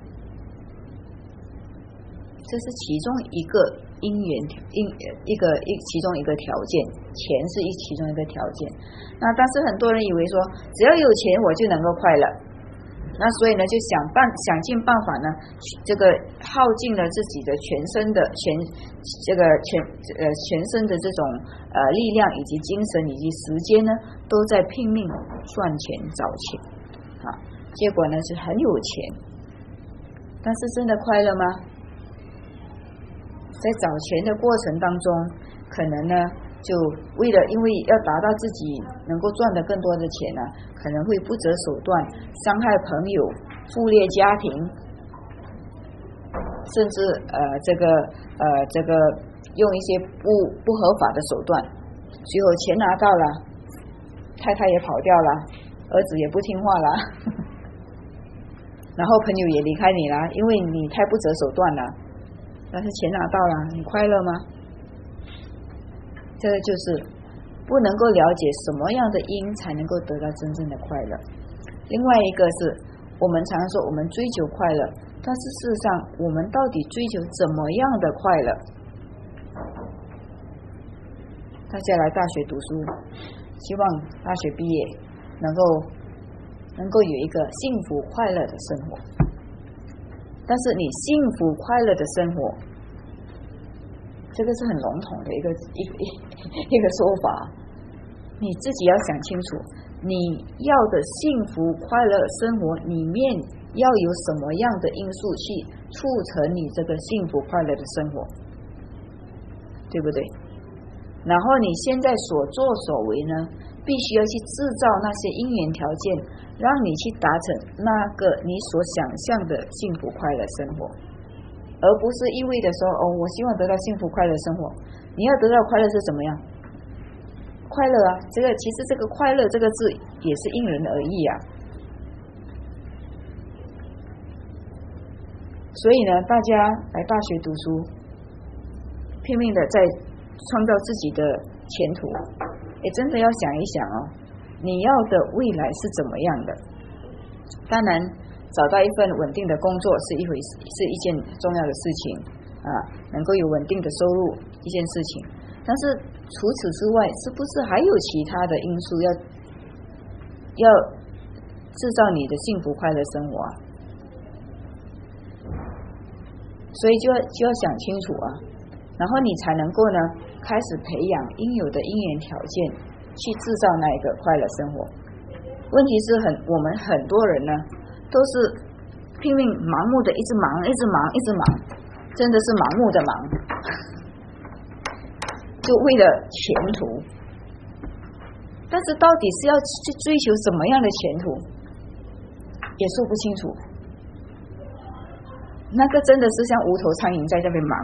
这是其中一个因缘因一个一其中一个条件，钱是一其中一个条件。那但是很多人以为说只要有钱我就能够快乐，那所以呢就想办想尽办法呢，这个耗尽了自己的全身的全这个全呃全身的这种呃力量以及精神以及时间呢，都在拼命赚钱找钱啊，结果呢是很有钱，但是真的快乐吗？在找钱的过程当中，可能呢就为了因为要达到自己能够赚得更多的钱呢，可能会不择手段伤害朋友、忽略家庭，甚至呃这个呃这个用一些不不合法的手段，最后钱拿到了，太太也跑掉了，儿子也不听话了，然后朋友也离开你了，因为你太不择手段了。但是钱拿到了，你快乐吗？这个就是不能够了解什么样的因才能够得到真正的快乐。另外一个是我们常说我们追求快乐，但是事实上我们到底追求怎么样的快乐？大家来大学读书，希望大学毕业能够能够有一个幸福快乐的生活，但是你幸福快乐的生活，这个是很笼统的一个一个一个说法，你自己要想清楚，你要的幸福快乐生活里面要有什么样的因素去促成你这个幸福快乐的生活，对不对？然后你现在所作所为呢，必须要去制造那些因缘条件，让你去达成那个你所想象的幸福快乐生活，而不是一味的说哦，我希望得到幸福快乐生活。你要得到快乐是怎么样？快乐啊，这个其实这个快乐这个字也是因人而异啊。所以呢，大家来大学读书，拼命的在创造自己的前途，也真的要想一想哦，你要的未来是怎么样的？当然，找到一份稳定的工作是一回事，是一件重要的事情啊，能够有稳定的收入一件事情。但是除此之外，是不是还有其他的因素要要制造你的幸福快乐生活啊？所以就要就要想清楚啊，然后你才能够呢开始培养应有的因缘条件，去制造那一个快乐生活。问题是很我们很多人呢都是拼命盲目的一直忙一直忙一直忙，真的是盲目的忙，就为了前途，但是到底是要去追求什么样的前途也说不清楚，那个真的是像无头苍蝇在这边忙。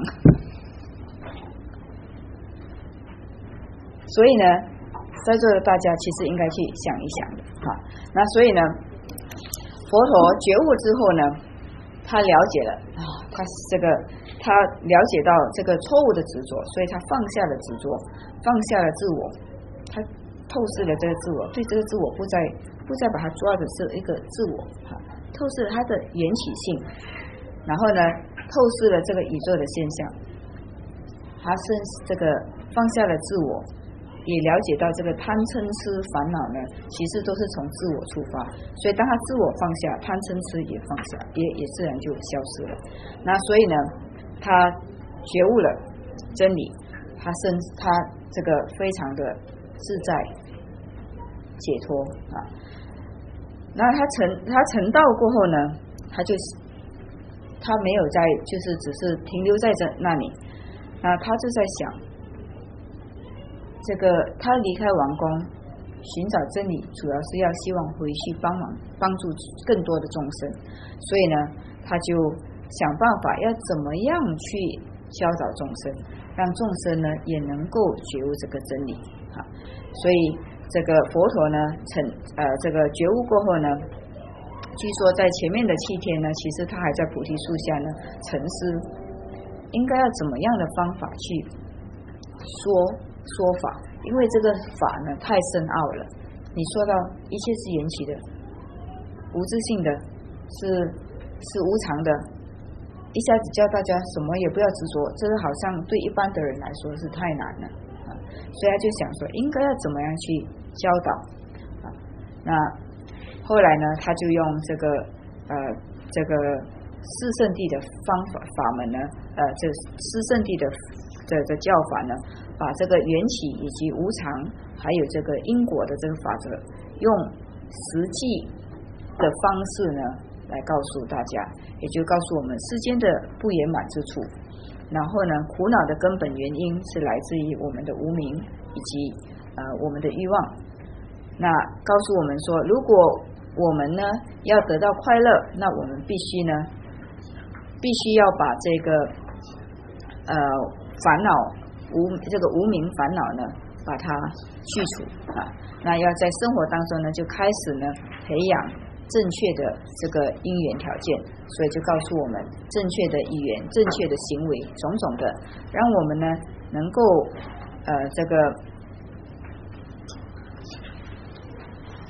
所以呢，在座的大家其实应该去想一想的哈。那所以呢，佛陀觉悟之后呢，他了解了啊，他这个他了解到这个错误的执着，所以他放下了执着，放下了自我，他透视了这个自我，对这个自我不再不再把它抓的是一个自我哈，透视了它的缘起性，然后呢，透视了这个宇宙的现象，他是这个放下了自我。也了解到这个贪嗔痴烦恼呢，其实都是从自我出发，所以当他自我放下，贪嗔痴也放下，也也自然就消失了。那所以呢，他觉悟了真理，他甚他这个非常的自在解脱啊。那他成他成道过后呢，他就他没有在就是只是停留在这那里，那他就在想。这个他离开王宫寻找真理，主要是要希望回去帮忙帮助更多的众生，所以呢，他就想办法要怎么样去教导众生，让众生呢也能够觉悟这个真理啊。所以这个佛陀呢，成呃这个觉悟过后呢，据说在前面的七天呢，其实他还在菩提树下呢沉思，应该要怎么样的方法去说。说法，因为这个法呢太深奥了，你说到一切是缘起的，无自性的，是是无常的，一下子教大家什么也不要执着，这个好像对一般的人来说是太难了啊，所以他就想说应该要怎么样去教导啊。那后来呢，他就用这个呃这个四圣谛的方法法门呢，呃这四圣谛的这个教法呢，把这个缘起以及无常还有这个因果的这个法则用实际的方式呢来告诉大家，也就告诉我们世间的不圆满之处，然后呢苦恼的根本原因是来自于我们的无明以及呃我们的欲望。那告诉我们说，如果我们呢要得到快乐，那我们必须呢必须要把这个呃烦恼无这个无明烦恼呢，把它去除啊。那要在生活当中呢，就开始呢培养正确的这个因缘条件，所以就告诉我们正确的意愿、正确的行为，种种的，让我们呢能够呃这个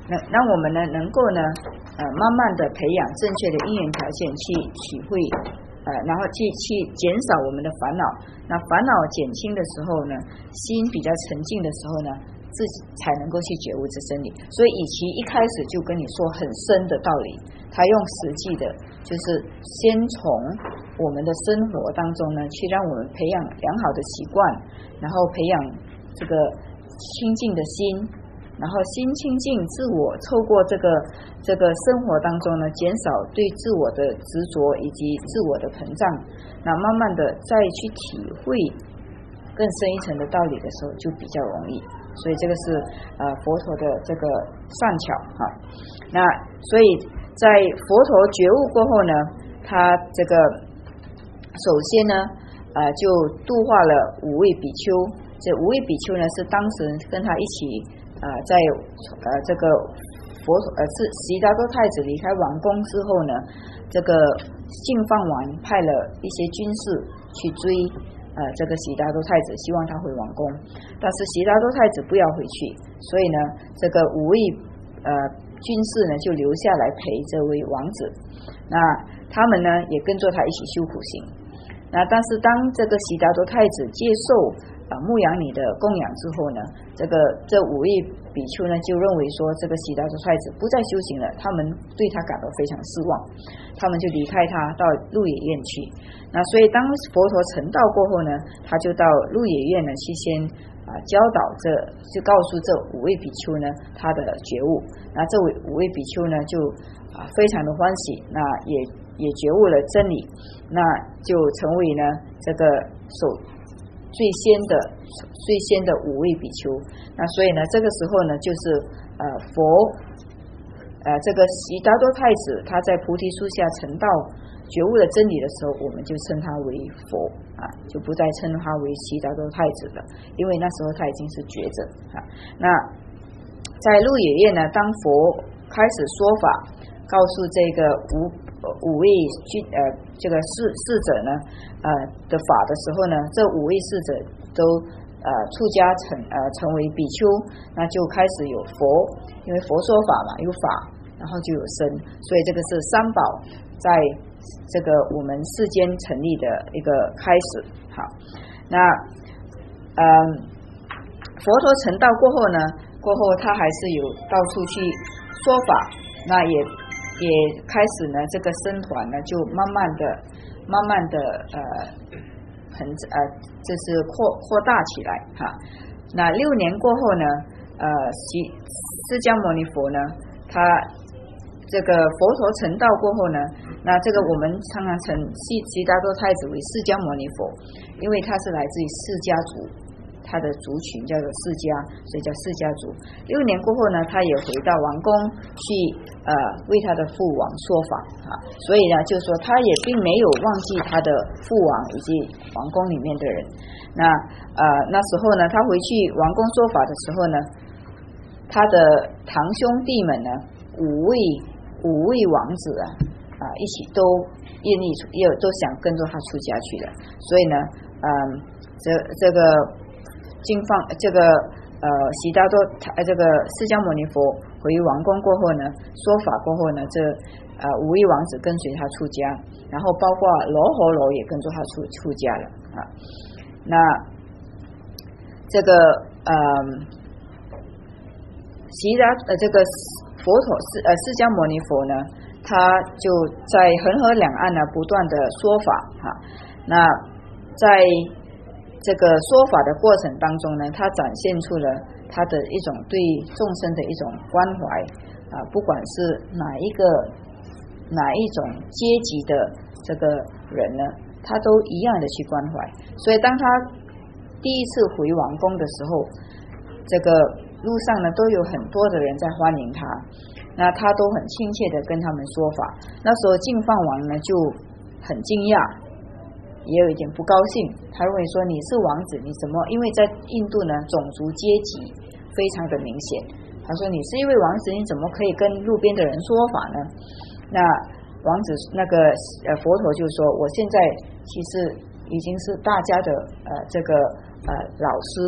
能让我们呢能够呢呃慢慢的培养正确的因缘条件去体会呃然后去去减少我们的烦恼。那烦恼减轻的时候呢，心比较沉静的时候呢，自己才能够去觉悟这真理。所以与其一开始就跟你说很深的道理，他用实际的，就是先从我们的生活当中呢，去让我们培养良好的习惯，然后培养这个清净的心，然后心清净，自我透过这个这个生活当中呢，减少对自我的执着以及自我的膨胀，那慢慢的再去体会更深一层的道理的时候，就比较容易。所以这个是呃佛陀的这个善巧哈。那所以在佛陀觉悟过后呢，他这个首先呢呃就度化了五位比丘。这五位比丘呢是当时跟他一起呃在呃这个佛呃是悉达多太子离开王宫之后呢，这个净饭王派了一些军士去追呃这个悉达多太子，希望他回王宫，但是悉达多太子不要回去，所以呢这个五位呃军士呢就留下来陪这位王子，那他们呢也跟着他一起修苦行。那但是当这个悉达多太子接受啊牧羊女的供养之后呢，这个这五位比丘呢就认为说这个悉达多太子不再修行了，他们对他感到非常失望，他们就离开他到鹿野苑去。那所以当佛陀成道过后呢，他就到鹿野苑呢去先啊教导这就告诉这五位比丘呢他的觉悟。那这位五位比丘呢就啊非常的欢喜，那也也觉悟了真理，那就成为呢这个首最先的最先的五位比丘。那所以呢这个时候呢就是呃佛呃这个悉达多太子他在菩提树下成道觉悟了真理的时候，我们就称他为佛啊，就不再称他为悉达多太子了，因为那时候他已经是觉者啊。那在鹿野苑呢，当佛开始说法告诉这个五五位军呃这个侍侍者呢呃的法的时候呢，这五位侍者都呃出家成呃成为比丘，那就开始有佛，因为佛说法嘛，有法，然后就有僧，所以这个是三宝在这个我们世间成立的一个开始。好，那嗯佛陀成道过后呢，过后他还是有到处去说法，那也也开始呢这个僧团呢就慢慢的慢慢的呃很呃这是扩扩大起来哈。那六年过后呢，呃释释迦牟尼佛呢，他这个佛陀成道过后呢，那这个我们常常称悉悉达多太子为释迦牟尼佛，因为他是来自于释迦族，他的族群叫做释迦，所以叫释迦族。六年过后呢，他也回到王宫去呃为他的父王说法啊，所以呢就是说他也并没有忘记他的父王以及王宫里面的人。那呃那时候呢，他回去王宫说法的时候呢，他的堂兄弟们呢五位五位王子啊啊一起都愿意也都想跟着他出家去了，所以呢嗯这这个经放这个呃悉达多这个释迦牟尼佛回王宫过后呢，说法过后呢，这呃五位王子跟随他出家，然后包括罗睺罗也跟着他出出家了啊。那这个呃悉达呃这个佛陀释呃释迦牟尼佛呢，他就在恒河两岸呢不断的说法哈。那在这个说法的过程当中呢，他展现出了他的一种对众生的一种关怀啊，不管是哪一个哪一种阶级的这个人呢，他都一样的去关怀。所以当他第一次回王宫的时候，这个路上呢都有很多的人在欢迎他，那他都很亲切的跟他们说法。那时候净饭王呢就很惊讶，也有一点不高兴，他认为说你是王子，你怎么因为在印度呢种族阶级非常的明显，他说你是一位王子，你怎么可以跟路边的人说法呢？那王子那个呃佛陀就说，我现在其实已经是大家的呃这个呃老师，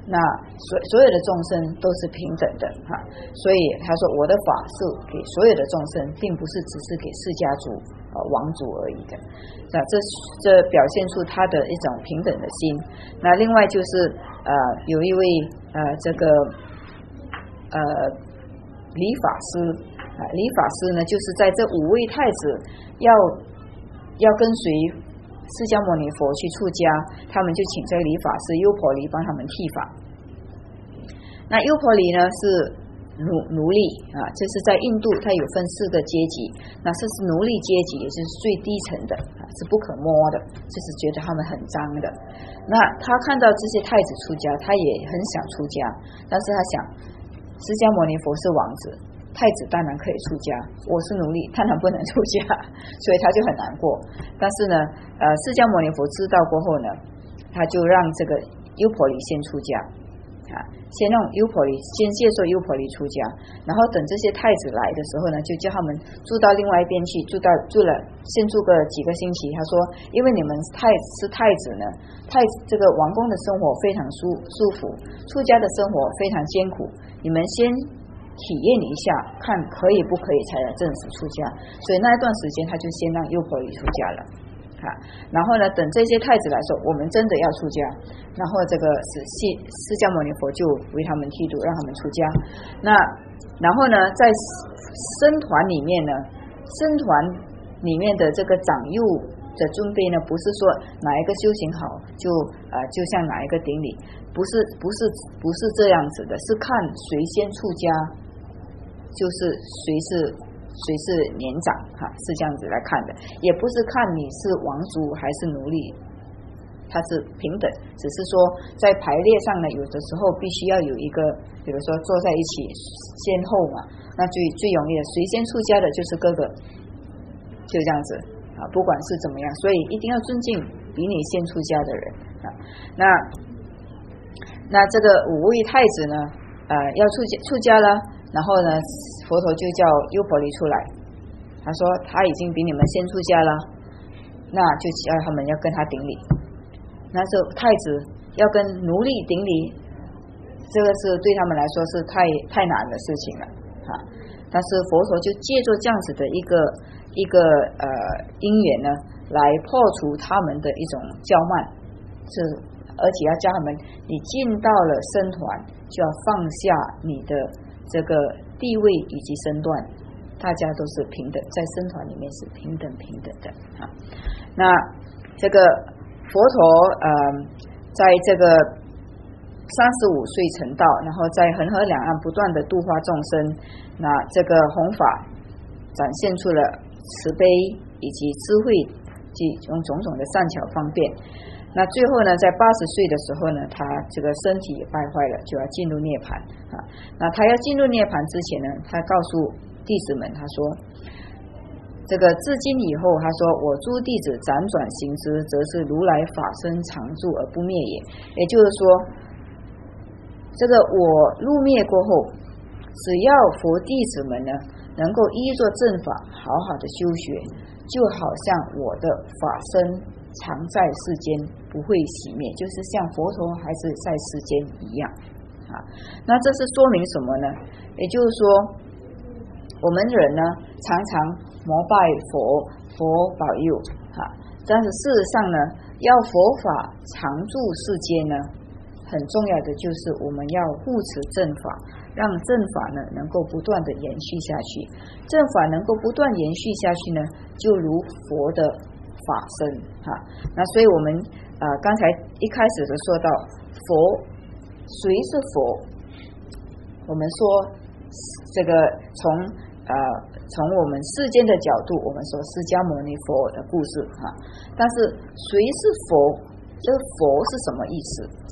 那所所有的众生都是平等的哈，所以他说我的法是给所有的众生，并不是只是给释迦族呃王族而已的。那这这表现出他的一种平等的心。那另外就是呃有一位呃这个呃理法师啊，理法师呢就是在这五位太子要要跟随释迦牟尼佛去出家，他们就请这个理法师优婆离帮他们剃法。那优婆离呢是奴奴隶啊，这是在印度，它有分四个阶级，那这是奴隶阶级，也就是最低层的啊，是不可摸的，就是觉得他们很脏的。那他看到这些太子出家，他也很想出家，但是他想释迦牟尼佛是王子，太子当然可以出家，我是奴隶当然不能出家，所以他就很难过。但是呢呃，释迦牟尼佛知道过后呢，他就让这个优婆离先出家啊，先让优婆离先接受优婆离出家，然后等这些太子来的时候呢，就叫他们住到另外一边去，住到住了先住个几个星期。他说因为你们太是太子呢，太这个王宫的生活非常舒舒服，出家的生活非常艰苦，你们先体验一下，看可以不可以才来正式出家。所以那一段时间他就先让优婆离出家了啊，然后呢等这些太子来说我们真的要出家，然后这个是释释迦牟尼佛就为他们剃度，让他们出家。那然后呢在僧团里面呢，僧团里面的这个长幼的尊卑呢，不是说哪一个修行好就呃就像哪一个顶礼，不是不是不是这样子的，是看谁先出家，就是谁是谁是年长哈，是这样子来看的，也不是看你是王族还是奴隶，它是平等，只是说在排列上呢，有的时候必须要有一个，比如说坐在一起先后嘛，那最最容易的，谁先出家的就是哥哥，就这样子啊，不管是怎么样，所以一定要尊敬比你先出家的人啊。那那这个五位太子呢，呃，要出家出家了，然后呢，佛陀就叫优婆离出来，他说他已经比你们先出家了，那就叫他们要跟他顶礼。那时候太子要跟奴隶顶礼，这个是对他们来说是太太难的事情了啊。但是佛陀就借助这样子的一个一个呃因缘呢，来破除他们的一种骄慢，是而且要教他们，你进到了僧团就要放下你的这个地位以及身段，大家都是平等，在僧团里面是平等平等的啊。那这个佛陀呃，在这个三十五岁成道，然后在恒河两岸不断的度化众生，那这个弘法展现出了慈悲以及智慧及用种种的善巧方便。那最后呢，在八十岁的时候呢，他这个身体也败坏了，就要进入涅槃啊。那他要进入涅槃之前呢，他告诉弟子们，他说这个至今以后，他说我诸弟子辗转行之，则是如来法身常住而不灭也。也就是说，这个我入灭过后，只要佛弟子们呢能够依着正法好好的修学，就好像我的法身常在世间不会熄灭，就是像佛陀还是在世间一样啊。那这是说明什么呢？也就是说我们人呢常常膜拜佛，佛保佑啊，但是事实上呢，要佛法常住世间呢，很重要的就是我们要护持正法，让正法呢能够不断的延续下去。正法能够不断延续下去呢，就如佛的法身哈。那所以我们呃刚才一开始的说到佛，谁是佛？我们说这个从呃从我们世间的角度，我们说释迦牟尼佛的故事哈。但是谁是佛？这个佛是什么意思？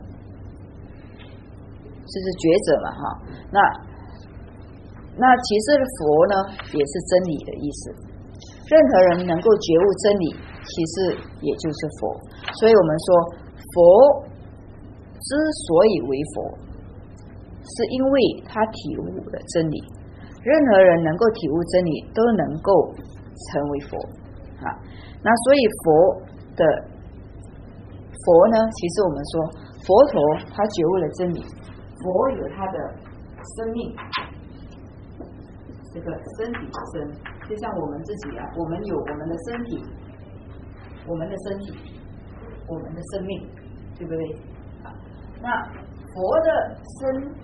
就是觉者嘛哈。那那其实佛呢也是真理的意思。任何人能够觉悟真理，其实也就是佛。所以我们说佛之所以为佛，是因为他体悟了真理。任何人能够体悟真理，都能够成为佛啊。那所以佛的佛呢，其实我们说佛陀他觉悟了真理，佛有他的生命，这个身体的身，就像我们自己啊，我们有我们的身体，我们的身体，我们的生命，对不对？啊，那佛的身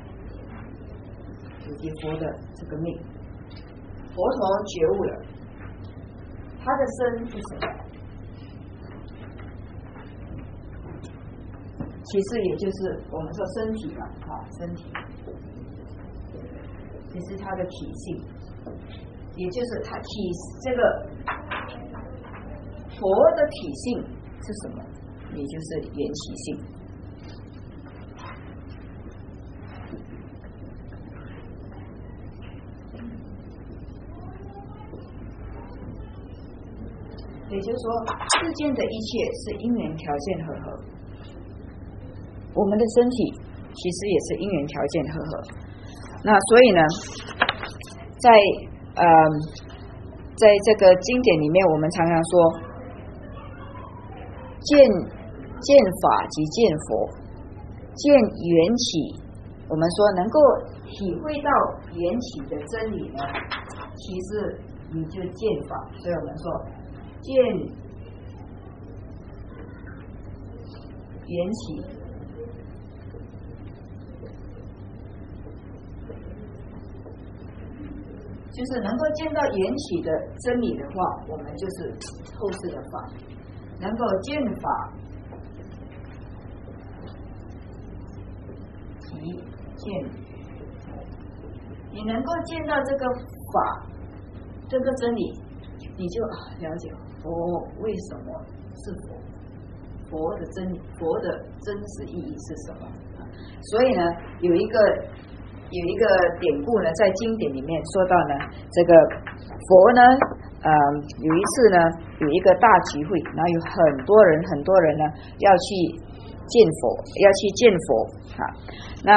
以及佛的这个命，佛陀觉悟了，他的身是什么？其实也就是我们说身体嘛，啊，身体，其实它的体性，也就是它体这个佛的体性是什么？也就是缘起性。也就是说，世间的一切是因缘条件和合。我们的身体其实也是因缘条件和合，那所以呢，在呃，在这个经典里面，我们常常说，见见法即见佛，见缘起。我们说能够体会到缘起的真理呢，其实你就见法。所以我们说，见缘起。就是能够见到缘起的真理的话，我们就是后世的法；能够见法即见，你能够见到这个法，这个真理，你就了解佛为什么是佛，佛的真理，佛的真实意义是什么。所以呢，有一个。有一个典故呢，在经典里面说到呢，这个佛呢，呃，有一次呢，有一个大集会，然后有很多人，很多人呢要去见佛，要去见佛啊。那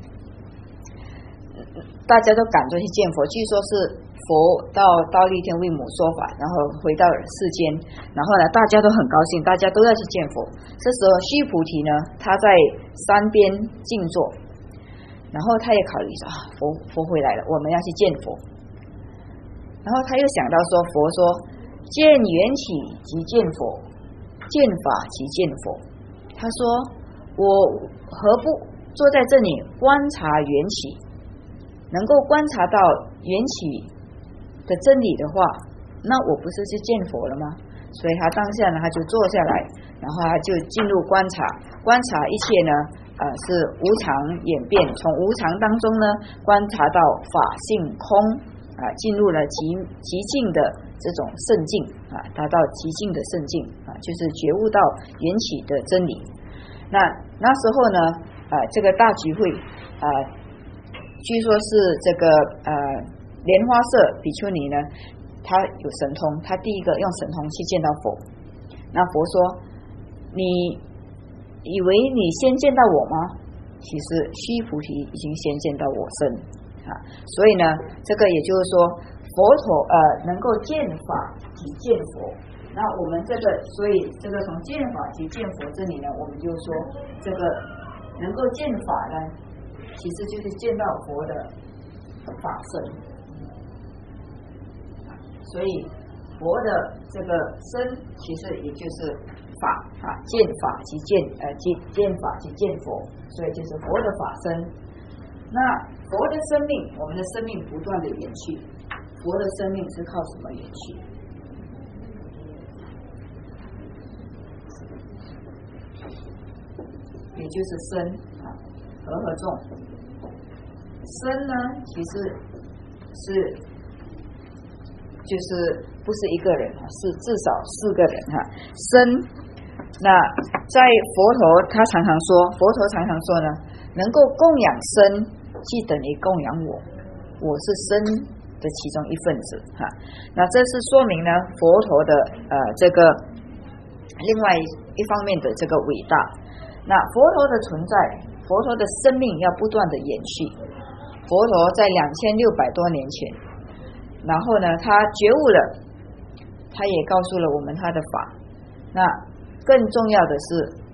大家都赶着去见佛，据说是佛到忉利天为母说法，然后回到世间，然后呢，大家都很高兴，大家都要去见佛。这时候须菩提呢，他在山边静坐。然后他也考虑说啊，佛佛回来了，我们要去见佛。然后他又想到说，佛说见缘起即见佛，见法即见佛。他说我何不坐在这里观察缘起？能够观察到缘起的真理的话，那我不是去见佛了吗？所以他当下呢，他就坐下来，然后他就进入观察，观察一切呢。呃，是无常演变，从无常当中呢，观察到法性空啊，进入了极极静的这种圣境啊，达到极静的圣境啊，就是觉悟到缘起的真理。那那时候呢，啊、呃，这个大集会啊、呃，据说是这个呃莲花色比丘尼呢，他有神通，他第一个用神通去见到佛。那佛说，你以为你先见到我吗？其实须菩提已经先见到我身啊，所以呢，这个也就是说，佛陀呃能够见法即见佛。那我们这个，所以这个从见法即见佛这里呢，我们就说这个能够见法呢，其实就是见到佛的法身。所以佛的这个身，其实也就是法啊，见法即见呃见见法即见佛，所以就是佛的法身。那佛的生命，我们的生命不断的延续，佛的生命是靠什么延续？也就是身啊，和合众。身呢，其实是就是不是一个人啊，是至少四个人哈。身。那在佛陀他常常说，佛陀常常说呢，能够供养身，即等于供养我，我是身的其中一份子哈。那这是说明呢，佛陀的呃这个另外一方面的这个伟大。那佛陀的存在，佛陀的生命要不断的延续。佛陀在两千六百多年前，然后呢，他觉悟了，他也告诉了我们他的法。那更重要的是，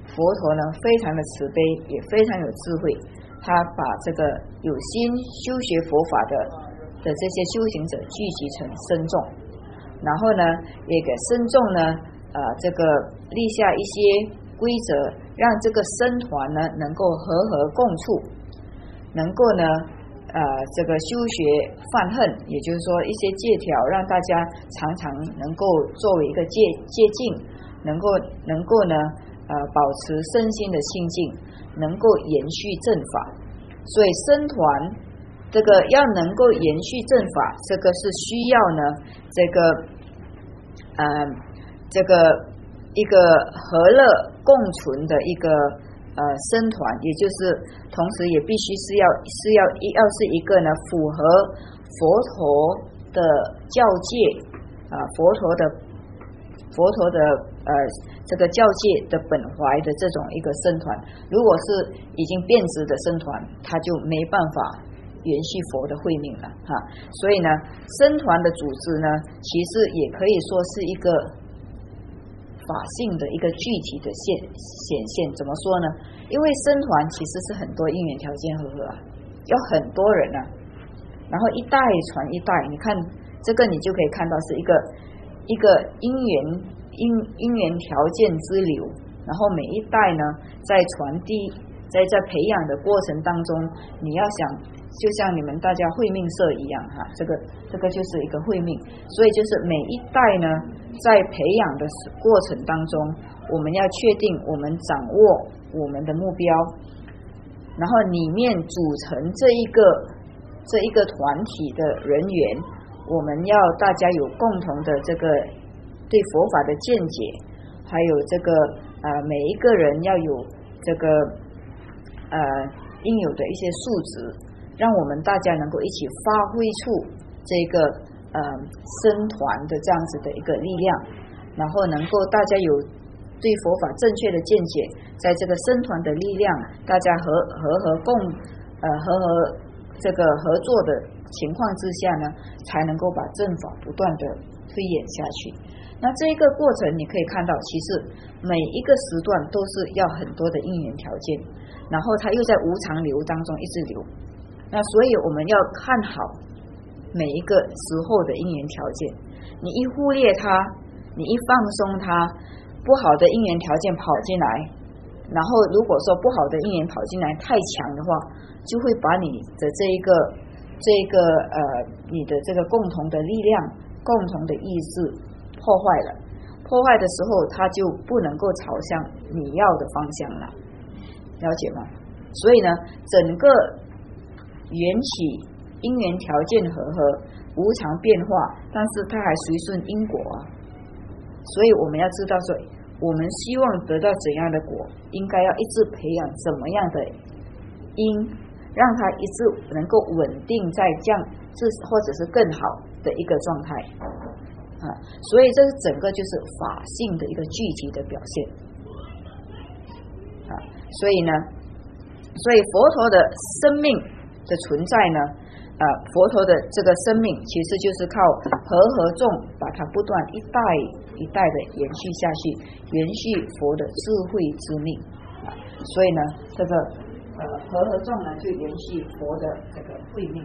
佛陀呢非常的慈悲，也非常有智慧，他把这个有心修学佛法的的这些修行者聚集成僧众，然后呢也给僧众呢呃这个立下一些规则，让这个僧团呢能够和和共处，能够呢呃这个修学犯恨，也就是说一些戒条，让大家常常能够作为一个戒戒禁，能够能够呢呃保持身心的清净，能够延续正法。所以僧团这个要能够延续正法，这个是需要呢这个呃这个一个和乐共存的一个呃僧团，也就是同时也必须是要是要要是一个呢符合佛陀的教戒啊、呃、佛陀的佛陀的呃这个教戒的本怀的这种一个僧团。如果是已经变质的僧团，他就没办法延续佛的慧命了哈。所以呢僧团的组织呢其实也可以说是一个法性的一个具体的现显现。怎么说呢？因为僧团其实是很多因缘条件和合啊，有很多人啊，然后一代传一代，你看这个你就可以看到是一个一个因缘因因缘条件之流，然后每一代呢在传递在在培养的过程当中，你要想就像你们大家慧命社一样哈，这个这个就是一个慧命，所以就是每一代呢在培养的过程当中，我们要确定我们掌握我们的目标，然后里面组成这一个这一个团体的人员，我们要大家有共同的这个对佛法的见解，还有这个呃每一个人要有这个呃应有的一些素质，让我们大家能够一起发挥出这个呃僧团的这样子的一个力量，然后能够大家有对佛法正确的见解，在这个僧团的力量，大家和和和共呃和和这个合作的情况之下呢，才能够把正法不断的推演下去。那这一个过程你可以看到，其实每一个时段都是要很多的因缘条件，然后它又在无常流当中一直流，那所以我们要看好每一个时候的因缘条件，你一忽略它，你一放松它，不好的因缘条件跑进来，然后如果说不好的因缘跑进来太强的话，就会把你的这一个这个呃你的这个共同的力量，共同的意志破坏了，破坏的时候它就不能够朝向你要的方向了，了解吗？所以呢整个缘起因缘条件和合，无常变化，但是它还随顺因果啊。所以我们要知道说，我们希望得到怎样的果，应该要一直培养怎么样的因，让它一直能够稳定在这样至或者是更好的一个状态啊。所以这是整个就是法性的一个具体的表现啊。所以呢，所以佛陀的生命的存在呢，呃，佛陀的这个生命其实就是靠和合众把它不断一代一代的延续下去，延续佛的智慧之命啊。所以呢，这个呃和合众呢就延续佛的这个慧命。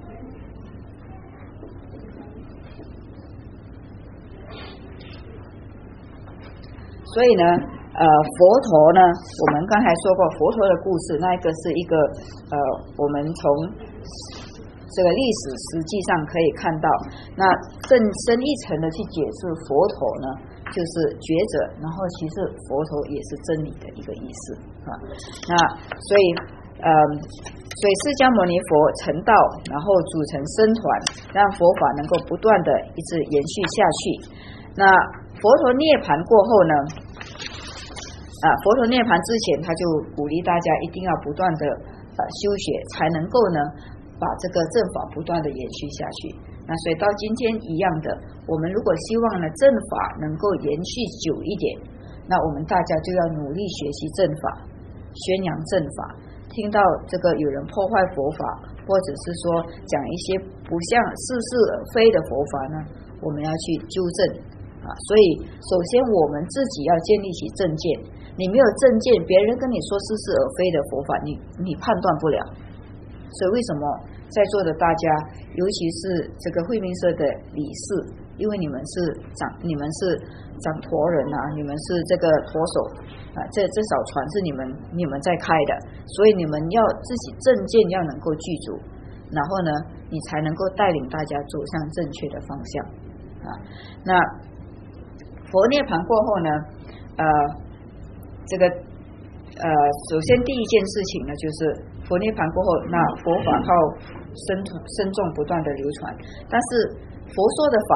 所以呢，呃，佛陀呢，我们刚才说过佛陀的故事，那一个是一个呃，我们从这个历史实际上可以看到，那更深一层的去解释佛陀呢，就是觉者，然后其实佛陀也是真理的一个意思啊。那所以呃，所以释迦牟尼佛成道，然后组成僧团，让佛法能够不断的一直延续下去。那佛陀涅槃过后呢，啊，佛陀涅槃之前，他就鼓励大家一定要不断的呃修学，才能够呢把这个正法不断的延续下去。那所以到今天一样的，我们如果希望呢正法能够延续久一点，那我们大家就要努力学习正法，宣扬正法。听到这个有人破坏佛法，或者是说讲一些不像似是而非的佛法呢，我们要去纠正啊。所以首先我们自己要建立起正见， 你没有正见，别人跟你说似是而非的佛法，你你判断不了。所以为什么在座的大家，尤其是这个慧明社的理事，因为你们是掌你们是掌舵人啊，你们是这个舵手啊，这这艘船是你们你们在开的，所以你们要自己正见要能够具足，然后呢你才能够带领大家走向正确的方向啊。那佛涅槃过后呢，呃这个呃首先第一件事情呢，就是佛涅槃过后，那佛法靠深深重不断的流传，但是佛说的法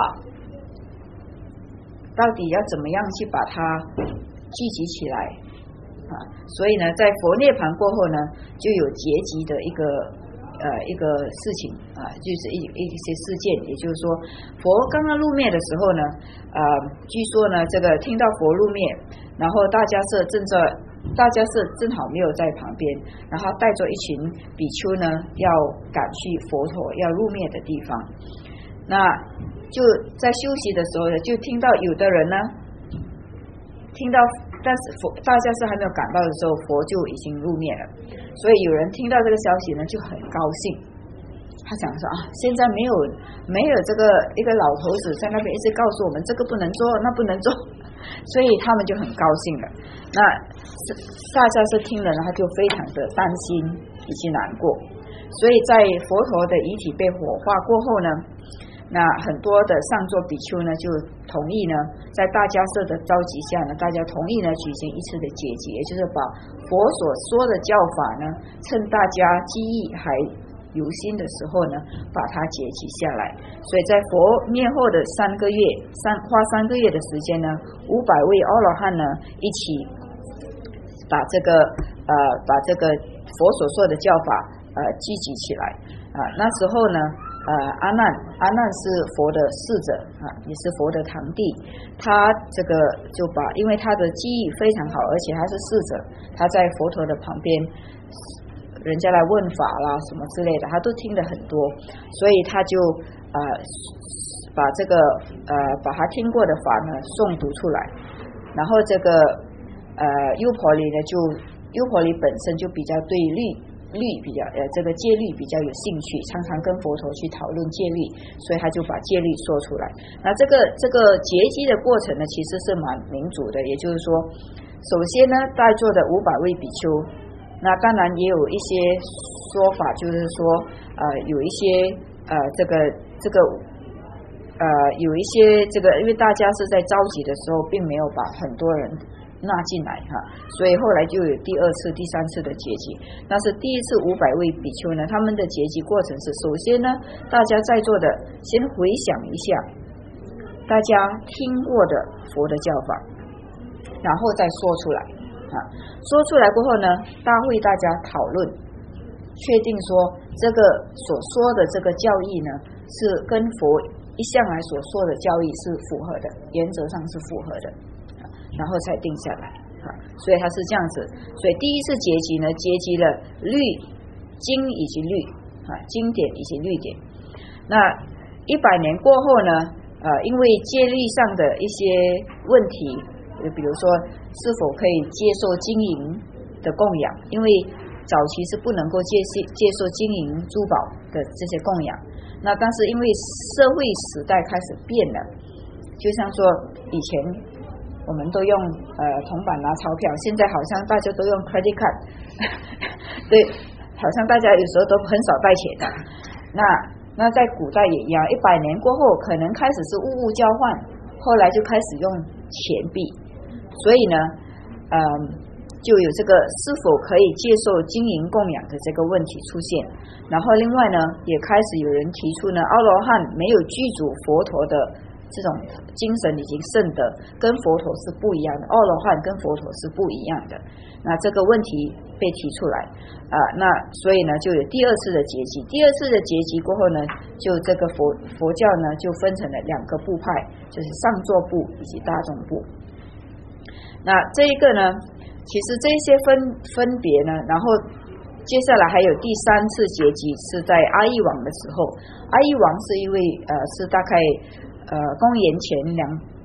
到底要怎么样去把它聚集起来啊？所以呢，在佛涅槃过后呢，就有结集的一个呃一个事情啊，就是一一些事件，也就是说，佛刚刚入灭的时候呢，呃，据说呢，这个听到佛入灭，然后大家是正在。大家是正好没有在旁边，然后带着一群比丘呢，要赶去佛陀要入灭的地方。那就在休息的时候呢，就听到有的人呢，听到，但是佛大家是还没有赶到的时候，佛就已经入灭了。所以有人听到这个消息呢，就很高兴。他想说啊，现在没有没有这个一个老头子在那边一直告诉我们这个不能做，那不能做，所以他们就很高兴了。那大家是听了，他就非常的担心以及难过。所以在佛陀的遗体被火化过后呢，那很多的上座比丘呢就同意呢，在大家社的召集下呢，大家同意呢举行一次的结集，也就是把佛所说的教法呢，趁大家记忆还有心的时候呢，把它结集下来。所以在佛灭后的三个月，三花三个月的时间呢，五百位阿罗汉呢一起把这个呃把这个佛所说的教法呃聚集起来啊。那时候呢，呃阿难阿难是佛的侍者啊，也是佛的堂弟，他这个就把，因为他的记忆非常好，而且他是侍者，他在佛陀的旁边。人家来问法啦什么之类的，他都听得很多，所以他就呃把这个呃把他听过的法呢诵读出来。然后这个呃优婆离呢，就优婆离本身就比较对律律比较呃这个戒律比较有兴趣，常常跟佛陀去讨论戒律，所以他就把戒律说出来。那这个这个结集的过程呢，其实是蛮民主的，也就是说，首先呢，在座的五百位比丘。那当然也有一些说法，就是说，呃，有一些呃，这个这个呃，有一些这个，因为大家是在召集的时候，并没有把很多人纳进来哈，所以后来就有第二次、第三次的结集。但是第一次五百位比丘呢，他们的结集过程是，首先呢，大家在座的先回想一下大家听过的佛的教法，然后再说出来。说出来过后呢，大会大家讨论，确定说这个所说的这个教义呢，是跟佛一向来所说的教义是符合的，原则上是符合的，然后才定下来。所以它是这样子。所以第一次结集呢，结集了律经以及律啊经典以及律典。那一百年过后呢，呃，因为戒律上的一些问题。比如说是否可以接受金银的供养，因为早期是不能够接接受金银珠宝的这些供养。那但是因为社会时代开始变了，就像说以前我们都用呃铜板拿钞票，现在好像大家都用 credit card 对，好像大家有时候都很少带钱的。那那在古代也一样，一百年过后可能开始是物物交换，后来就开始用钱币。所以呢，嗯，就有这个是否可以接受金银供养的这个问题出现。然后另外呢，也开始有人提出呢，阿罗汉没有具足佛陀的这种精神以及圣德，跟佛陀是不一样的，阿罗汉跟佛陀是不一样的。那这个问题被提出来啊、呃，那所以呢，就有第二次的结集。第二次的结集过后呢，就这个佛佛教呢就分成了两个部派，就是上座部以及大众部。那这一个呢，其实这些分分别呢，然后接下来还有第三次结集是在阿育王的时候。阿育王是一位呃是大概呃公元前两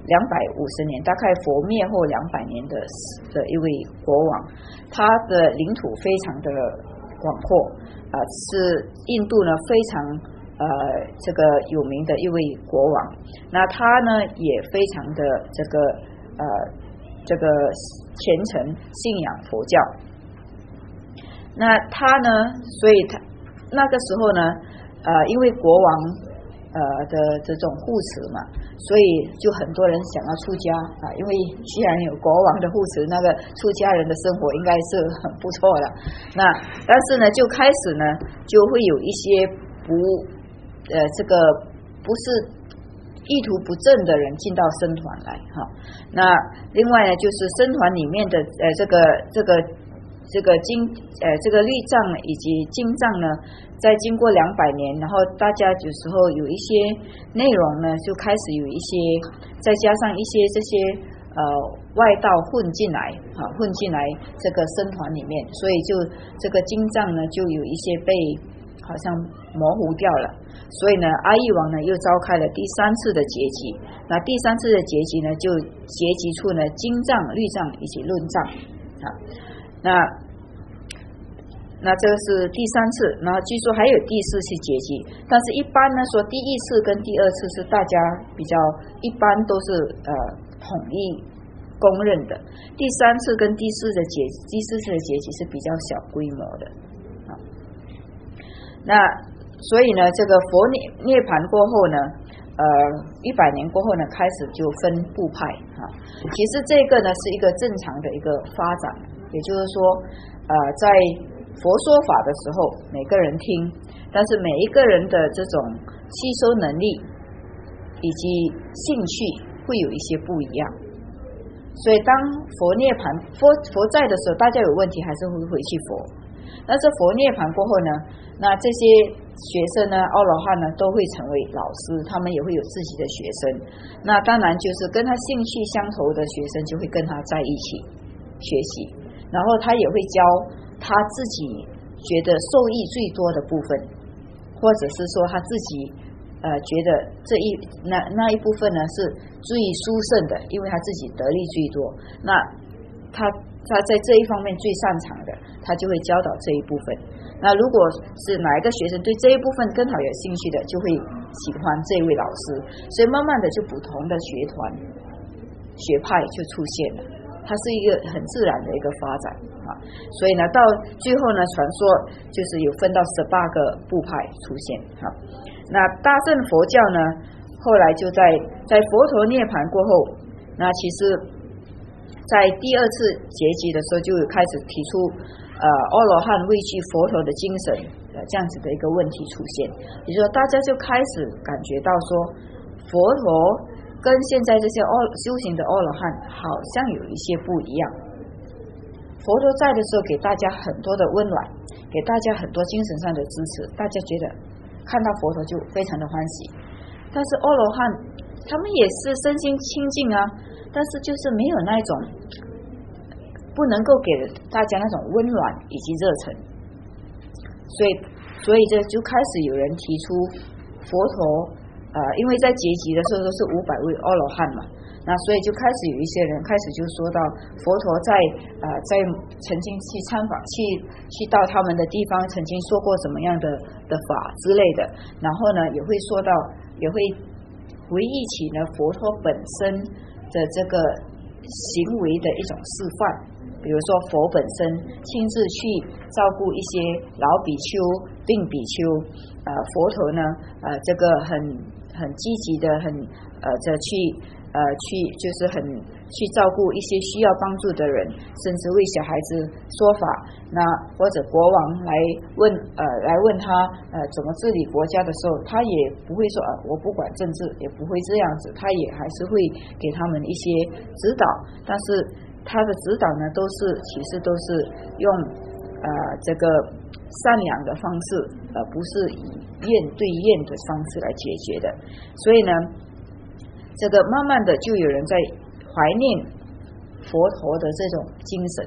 两百五十年，大概佛灭后两百年的的一位国王，他的领土非常的广阔啊、呃，是印度呢非常呃这个有名的一位国王。那他呢也非常的这个呃这个虔诚信仰佛教。那他呢，所以他那个时候呢，呃，因为国王呃的这种护持嘛，所以就很多人想要出家啊，因为既然有国王的护持，那个出家人的生活应该是很不错的。那但是呢，就开始呢，就会有一些不呃这个不是意图不正的人进到僧团来哈。那另外呢，就是僧团里面的呃这个这个。这个经呃这个律藏以及经藏呢，在经过两百年，然后大家有时候有一些内容呢，就开始有一些，再加上一些这些呃外道混进来啊，混进来这个僧团里面，所以就这个经藏呢，就有一些被好像模糊掉了。所以呢，阿育王呢又召开了第三次的结集，那第三次的结集呢，就结集出呢经藏、律藏以及论藏啊。那那这个是第三次，然后据说还有第四次结集，但是一般呢说第一次跟第二次是大家比较一般都是呃统一公认的，第三次跟第四的结第四次的结集是比较小规模的啊。那所以呢，这个佛涅涅槃过后呢，呃一百年过后呢，开始就分部派啊。其实这个呢是一个正常的一个发展。也就是说，呃，在佛说法的时候，每个人听，但是每一个人的这种吸收能力以及兴趣会有一些不一样。所以，当佛涅槃、佛佛在的时候，大家有问题还是会回去佛。但是佛涅槃过后呢，那这些学生呢，阿罗汉呢，都会成为老师，他们也会有自己的学生。那当然就是跟他兴趣相投的学生，就会跟他在一起学习。然后他也会教他自己觉得受益最多的部分，或者是说他自己呃觉得这一那那一部分呢是最殊胜的，因为他自己得利最多，那他他在这一方面最擅长的，他就会教导这一部分。那如果是哪一个学生对这一部分更好有兴趣的，就会喜欢这位老师，所以慢慢的就不同的学团学派就出现了。它是一个很自然的一个发展啊，所以呢，到最后呢，传说就是有分到十八个部派出现啊。那大乘佛教呢，后来就在在佛陀涅槃过后，那其实，在第二次结集的时候，就开始提出呃阿罗汉畏惧佛陀的精神呃这样子的一个问题出现，也就是说，大家就开始感觉到说，佛陀跟现在这些阿修行的阿罗汉好像有一些不一样。佛陀在的时候给大家很多的温暖，给大家很多精神上的支持，大家觉得看到佛陀就非常的欢喜。但是阿罗汉他们也是身心清净啊，但是就是没有那种不能够给大家那种温暖以及热忱，所以所以这就开始有人提出佛陀呃，因为在结集的时候都是五百位阿罗汉嘛，那所以就开始有一些人开始就说到佛陀在呃在曾经去参访去去到他们的地方曾经说过什么样的的法之类的，然后呢也会说到也会回忆起呢佛陀本身的这个行为的一种示范，比如说佛本身亲自去照顾一些老比丘、病比丘，呃，佛陀呢，呃，这个很很积极的，很呃，这去呃去就是很去照顾一些需要帮助的人，甚至为小孩子说法。那或者国王来问呃来问他呃怎么治理国家的时候，他也不会说啊、呃、我不管政治，也不会这样子，他也还是会给他们一些指导，但是他的指导呢，都是其实都是用呃这个善良的方式，而不是以怨对怨的方式来解决的。所以呢，这个慢慢的就有人在怀念佛陀的这种精神，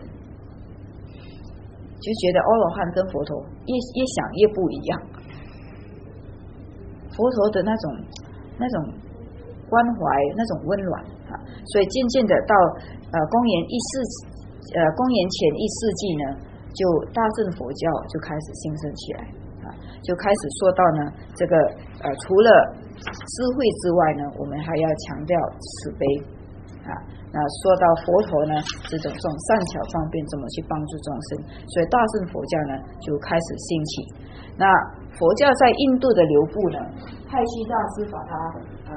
就觉得阿罗汉跟佛陀越越想越不一样。佛陀的那种那种关怀，那种温暖啊， 啊，所以渐渐的到呃公元一世呃公元前一世纪呢，就大乘佛教就开始兴盛起来啊，就开始说到呢这个呃除了智慧之外呢，我们还要强调慈悲啊。那说到佛陀呢，这种这种善巧方便怎么去帮助众生，所以大乘佛教呢就开始兴起。那佛教在印度的流布呢，太虚大师把它呃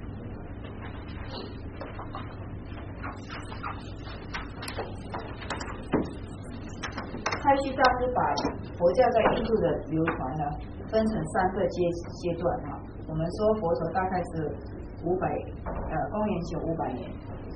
太虚大师把佛教在印度的流传呢，分成三个阶阶段哈。我们说佛陀大概是五百呃公元前五百年。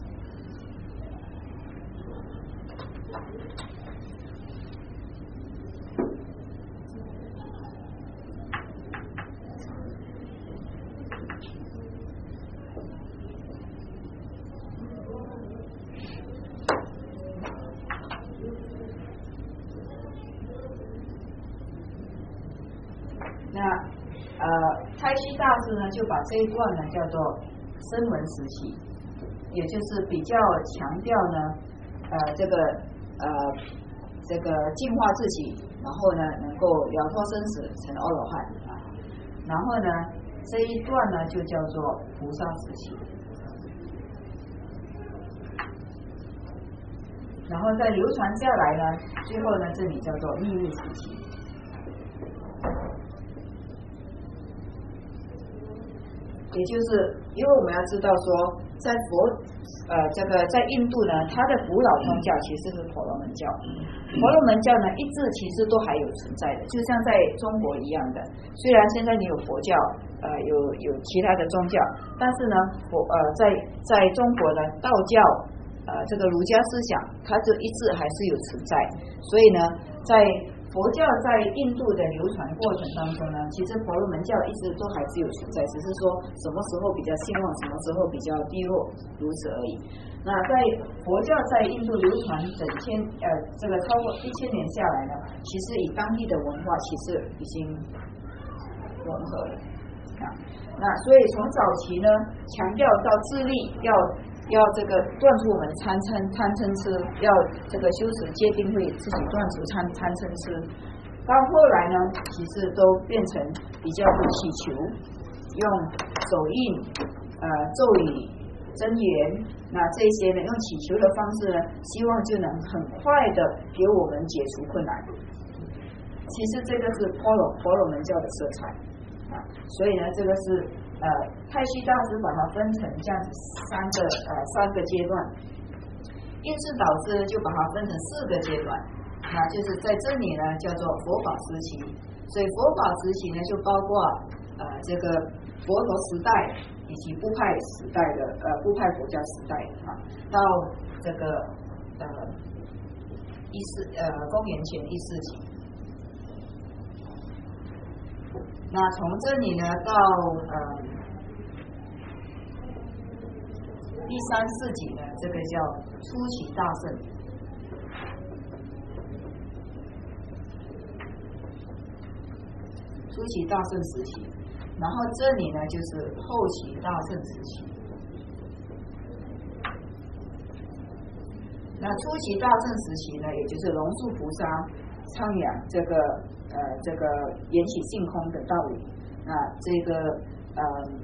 那呃，太虚大师呢，就把这一段呢叫做声闻时期，也就是比较强调呢，呃，这个呃，这个净化自己，然后呢，能够了脱生死，成阿罗汉啊。然后呢，这一段呢就叫做菩萨时期，然后再流传下来呢，最后呢，这里叫做秘密时期。也就是因为我们要知道说，在佛呃这个在印度呢，它的古老宗教其实是婆罗门教，婆罗门教呢一直其实都还有存在的，就像在中国一样的。虽然现在你有佛教，呃有有其他的宗教，但是呢佛呃在在中国呢道教呃这个儒家思想，它就一直还是有存在。所以呢，在佛教在印度的流传过程当中呢，其实婆罗门教一直都还是有存在，只是说什么时候比较兴旺，什么时候比较低落，如此而已。那在佛教在印度流传整千呃这个超过一千年下来呢，其实以当地的文化其实已经融合了啊。那所以从早期呢，强调到自立要。要这个断除我们贪嗔贪嗔痴，要这个修持戒定慧，自己断除贪贪嗔痴。到后来呢，其实都变成比较不祈求，用手印、呃咒语、真言，那这些呢，用祈求的方式呢，希望就能很快的给我们解除困难。其实这个是婆罗婆罗门教的色彩啊，所以呢，这个是。呃，太虚大师把它分成这样子三个呃三个阶段，印顺导师就把它分成四个阶段，那就是在这里呢叫做佛法时期，所以佛法时期呢就包括呃这个佛陀时代以及部派时代的呃部派佛教时代啊，到这个呃一世呃公元前一世纪。那从这里呢到呃第三世纪呢，这个叫初期大乘。初期大乘时期，然后这里呢就是后期大乘时期。那初期大乘时期呢，也就是龙树菩萨倡扬这个。呃，这个缘起性空的道理，那这个呃，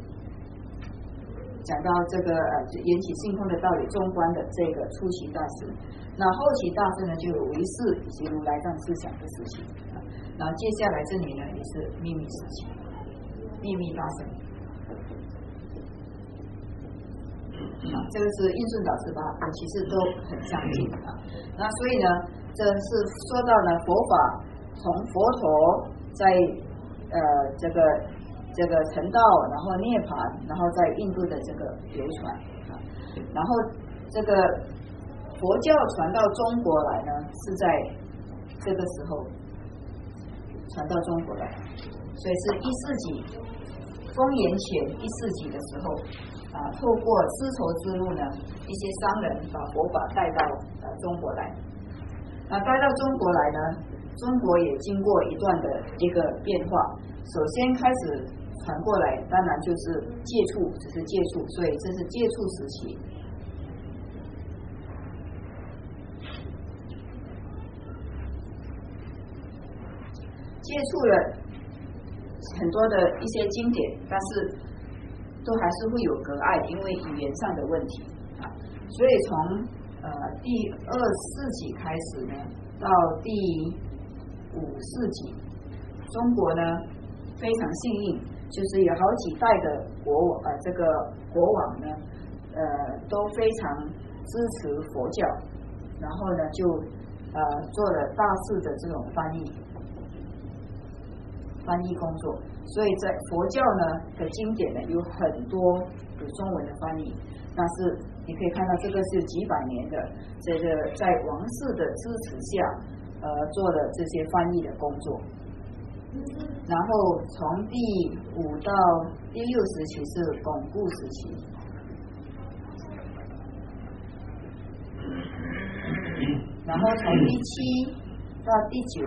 讲到这个呃缘起性空的道理，中观的这个初期大师，那后期大师呢就有唯识以及如来藏思想的事情，然后接下来这里呢也是秘密时期，秘密大乘，啊，这个是印顺导师吧，其实都很相近啊，那所以呢，这是说到呢佛法。从佛陀在呃这个这个成道，然后涅槃，然后在印度的这个流传啊，然后这个佛教传到中国来呢，是在这个时候传到中国来，所以是一世纪，公元前一世纪的时候啊，透过丝绸之路呢，一些商人把佛法带到呃中国来，那带到中国来呢。中国也经过一段的一个变化，首先开始传过来，当然就是接触，只是接触，所以这是接触时期。 接触了很多的一些经典，但是都还是会有隔碍，因为语言上的问题啊。所以从呃第二世纪开始呢，到第五世纪，中国呢非常幸运，就是有好几代的国呃这个国王呢，呃都非常支持佛教，然后呢就呃做了大肆的这种翻译翻译工作，所以在佛教呢的经典呢有很多有中文的翻译，但是你可以看到这个是几百年的这个在王室的支持下呃做了这些翻译的工作。然后从第五到第六时期是巩固时期，然后从第七到第九，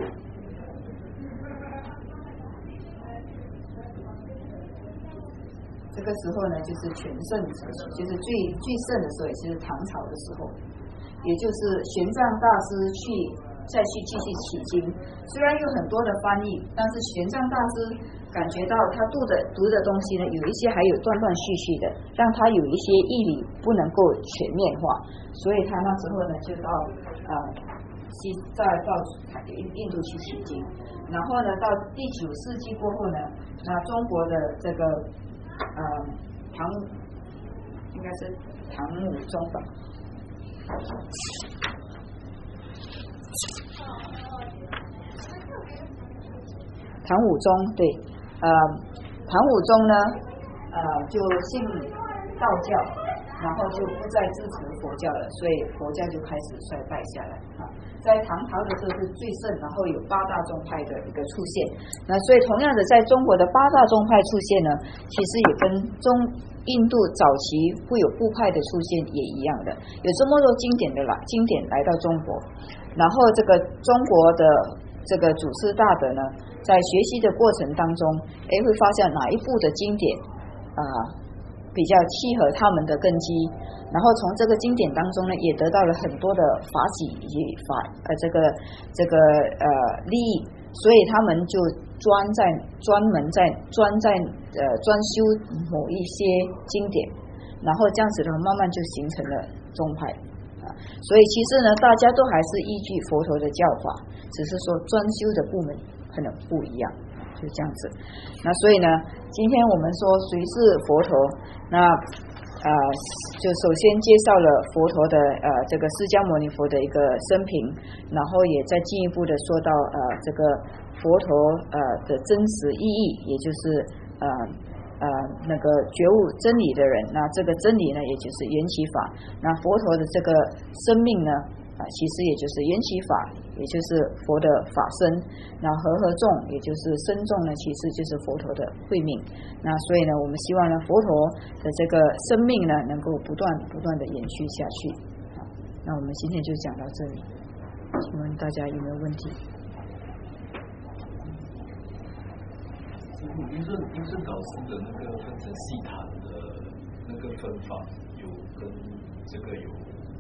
这个时候呢就是全盛时期，就是最最盛的时候，也就是唐朝的时候，也就是玄奘大师去再去继续起经。虽然有很多的翻译，但是玄奘大师感觉到他读的读的东西呢，有一些还有断断续续的，让他有一些义理不能够全面化，所以他那时候呢就到呃西再到印度去起经。然后呢到第九世纪过后呢，那中国的这个呃唐应该是唐武宗吧。唐武宗对，呃，唐武宗呢，呃，就信道教，然后就不再支持佛教了，所以佛教就开始衰败下来啊。在唐朝的时候是最盛，然后有八大宗派的一个出现。那所以同样的，在中国的八大宗派出现呢，其实也跟中印度早期会有部派的出现也一样的，有这么多经典的来经典来到中国，然后这个中国的这个祖师大德呢，在学习的过程当中，哎，会发现哪一部的经典啊、呃、比较契合他们的根基，然后从这个经典当中呢，也得到了很多的法喜以及法呃这个这个呃利益，所以他们就专在专门在专在呃专修某一些经典，然后这样子呢，慢慢就形成了宗派啊。所以其实呢，大家都还是依据佛陀的教法，只是说专修的部门可能不一样，就这样子。那所以呢，今天我们说谁是佛陀，那呃就首先介绍了佛陀的呃这个释迦牟尼佛的一个生平，然后也再进一步的说到呃这个佛陀呃的真实意义，也就是呃呃那个觉悟真理的人，那这个真理呢，也就是缘起法。那佛陀的这个生命呢，啊、呃，其实也就是缘起法，也就是佛的法身。那和合众，也就是身众呢，其实就是佛陀的慧命。那所以呢，我们希望呢，佛陀的这个生命呢，能够不断不断的延续下去。好，那我们今天就讲到这里，请问大家有没有问题？ 您说您是导师的那个分成细坛的那个分法，有跟这个有？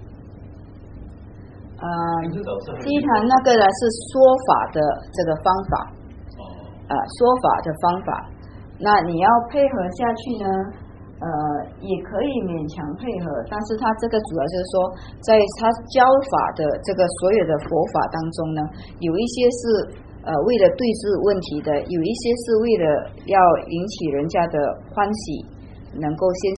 啊、呃，细坛那个呢是说法的这个方法，啊、呃，说法的方法。那你要配合下去呢，呃，也可以勉强配合，但是它这个主要就是说，在他教法的这个所有的佛法当中呢，有一些是。呃，为了对治问题的，有一些是为了要引起人家的欢喜，能够先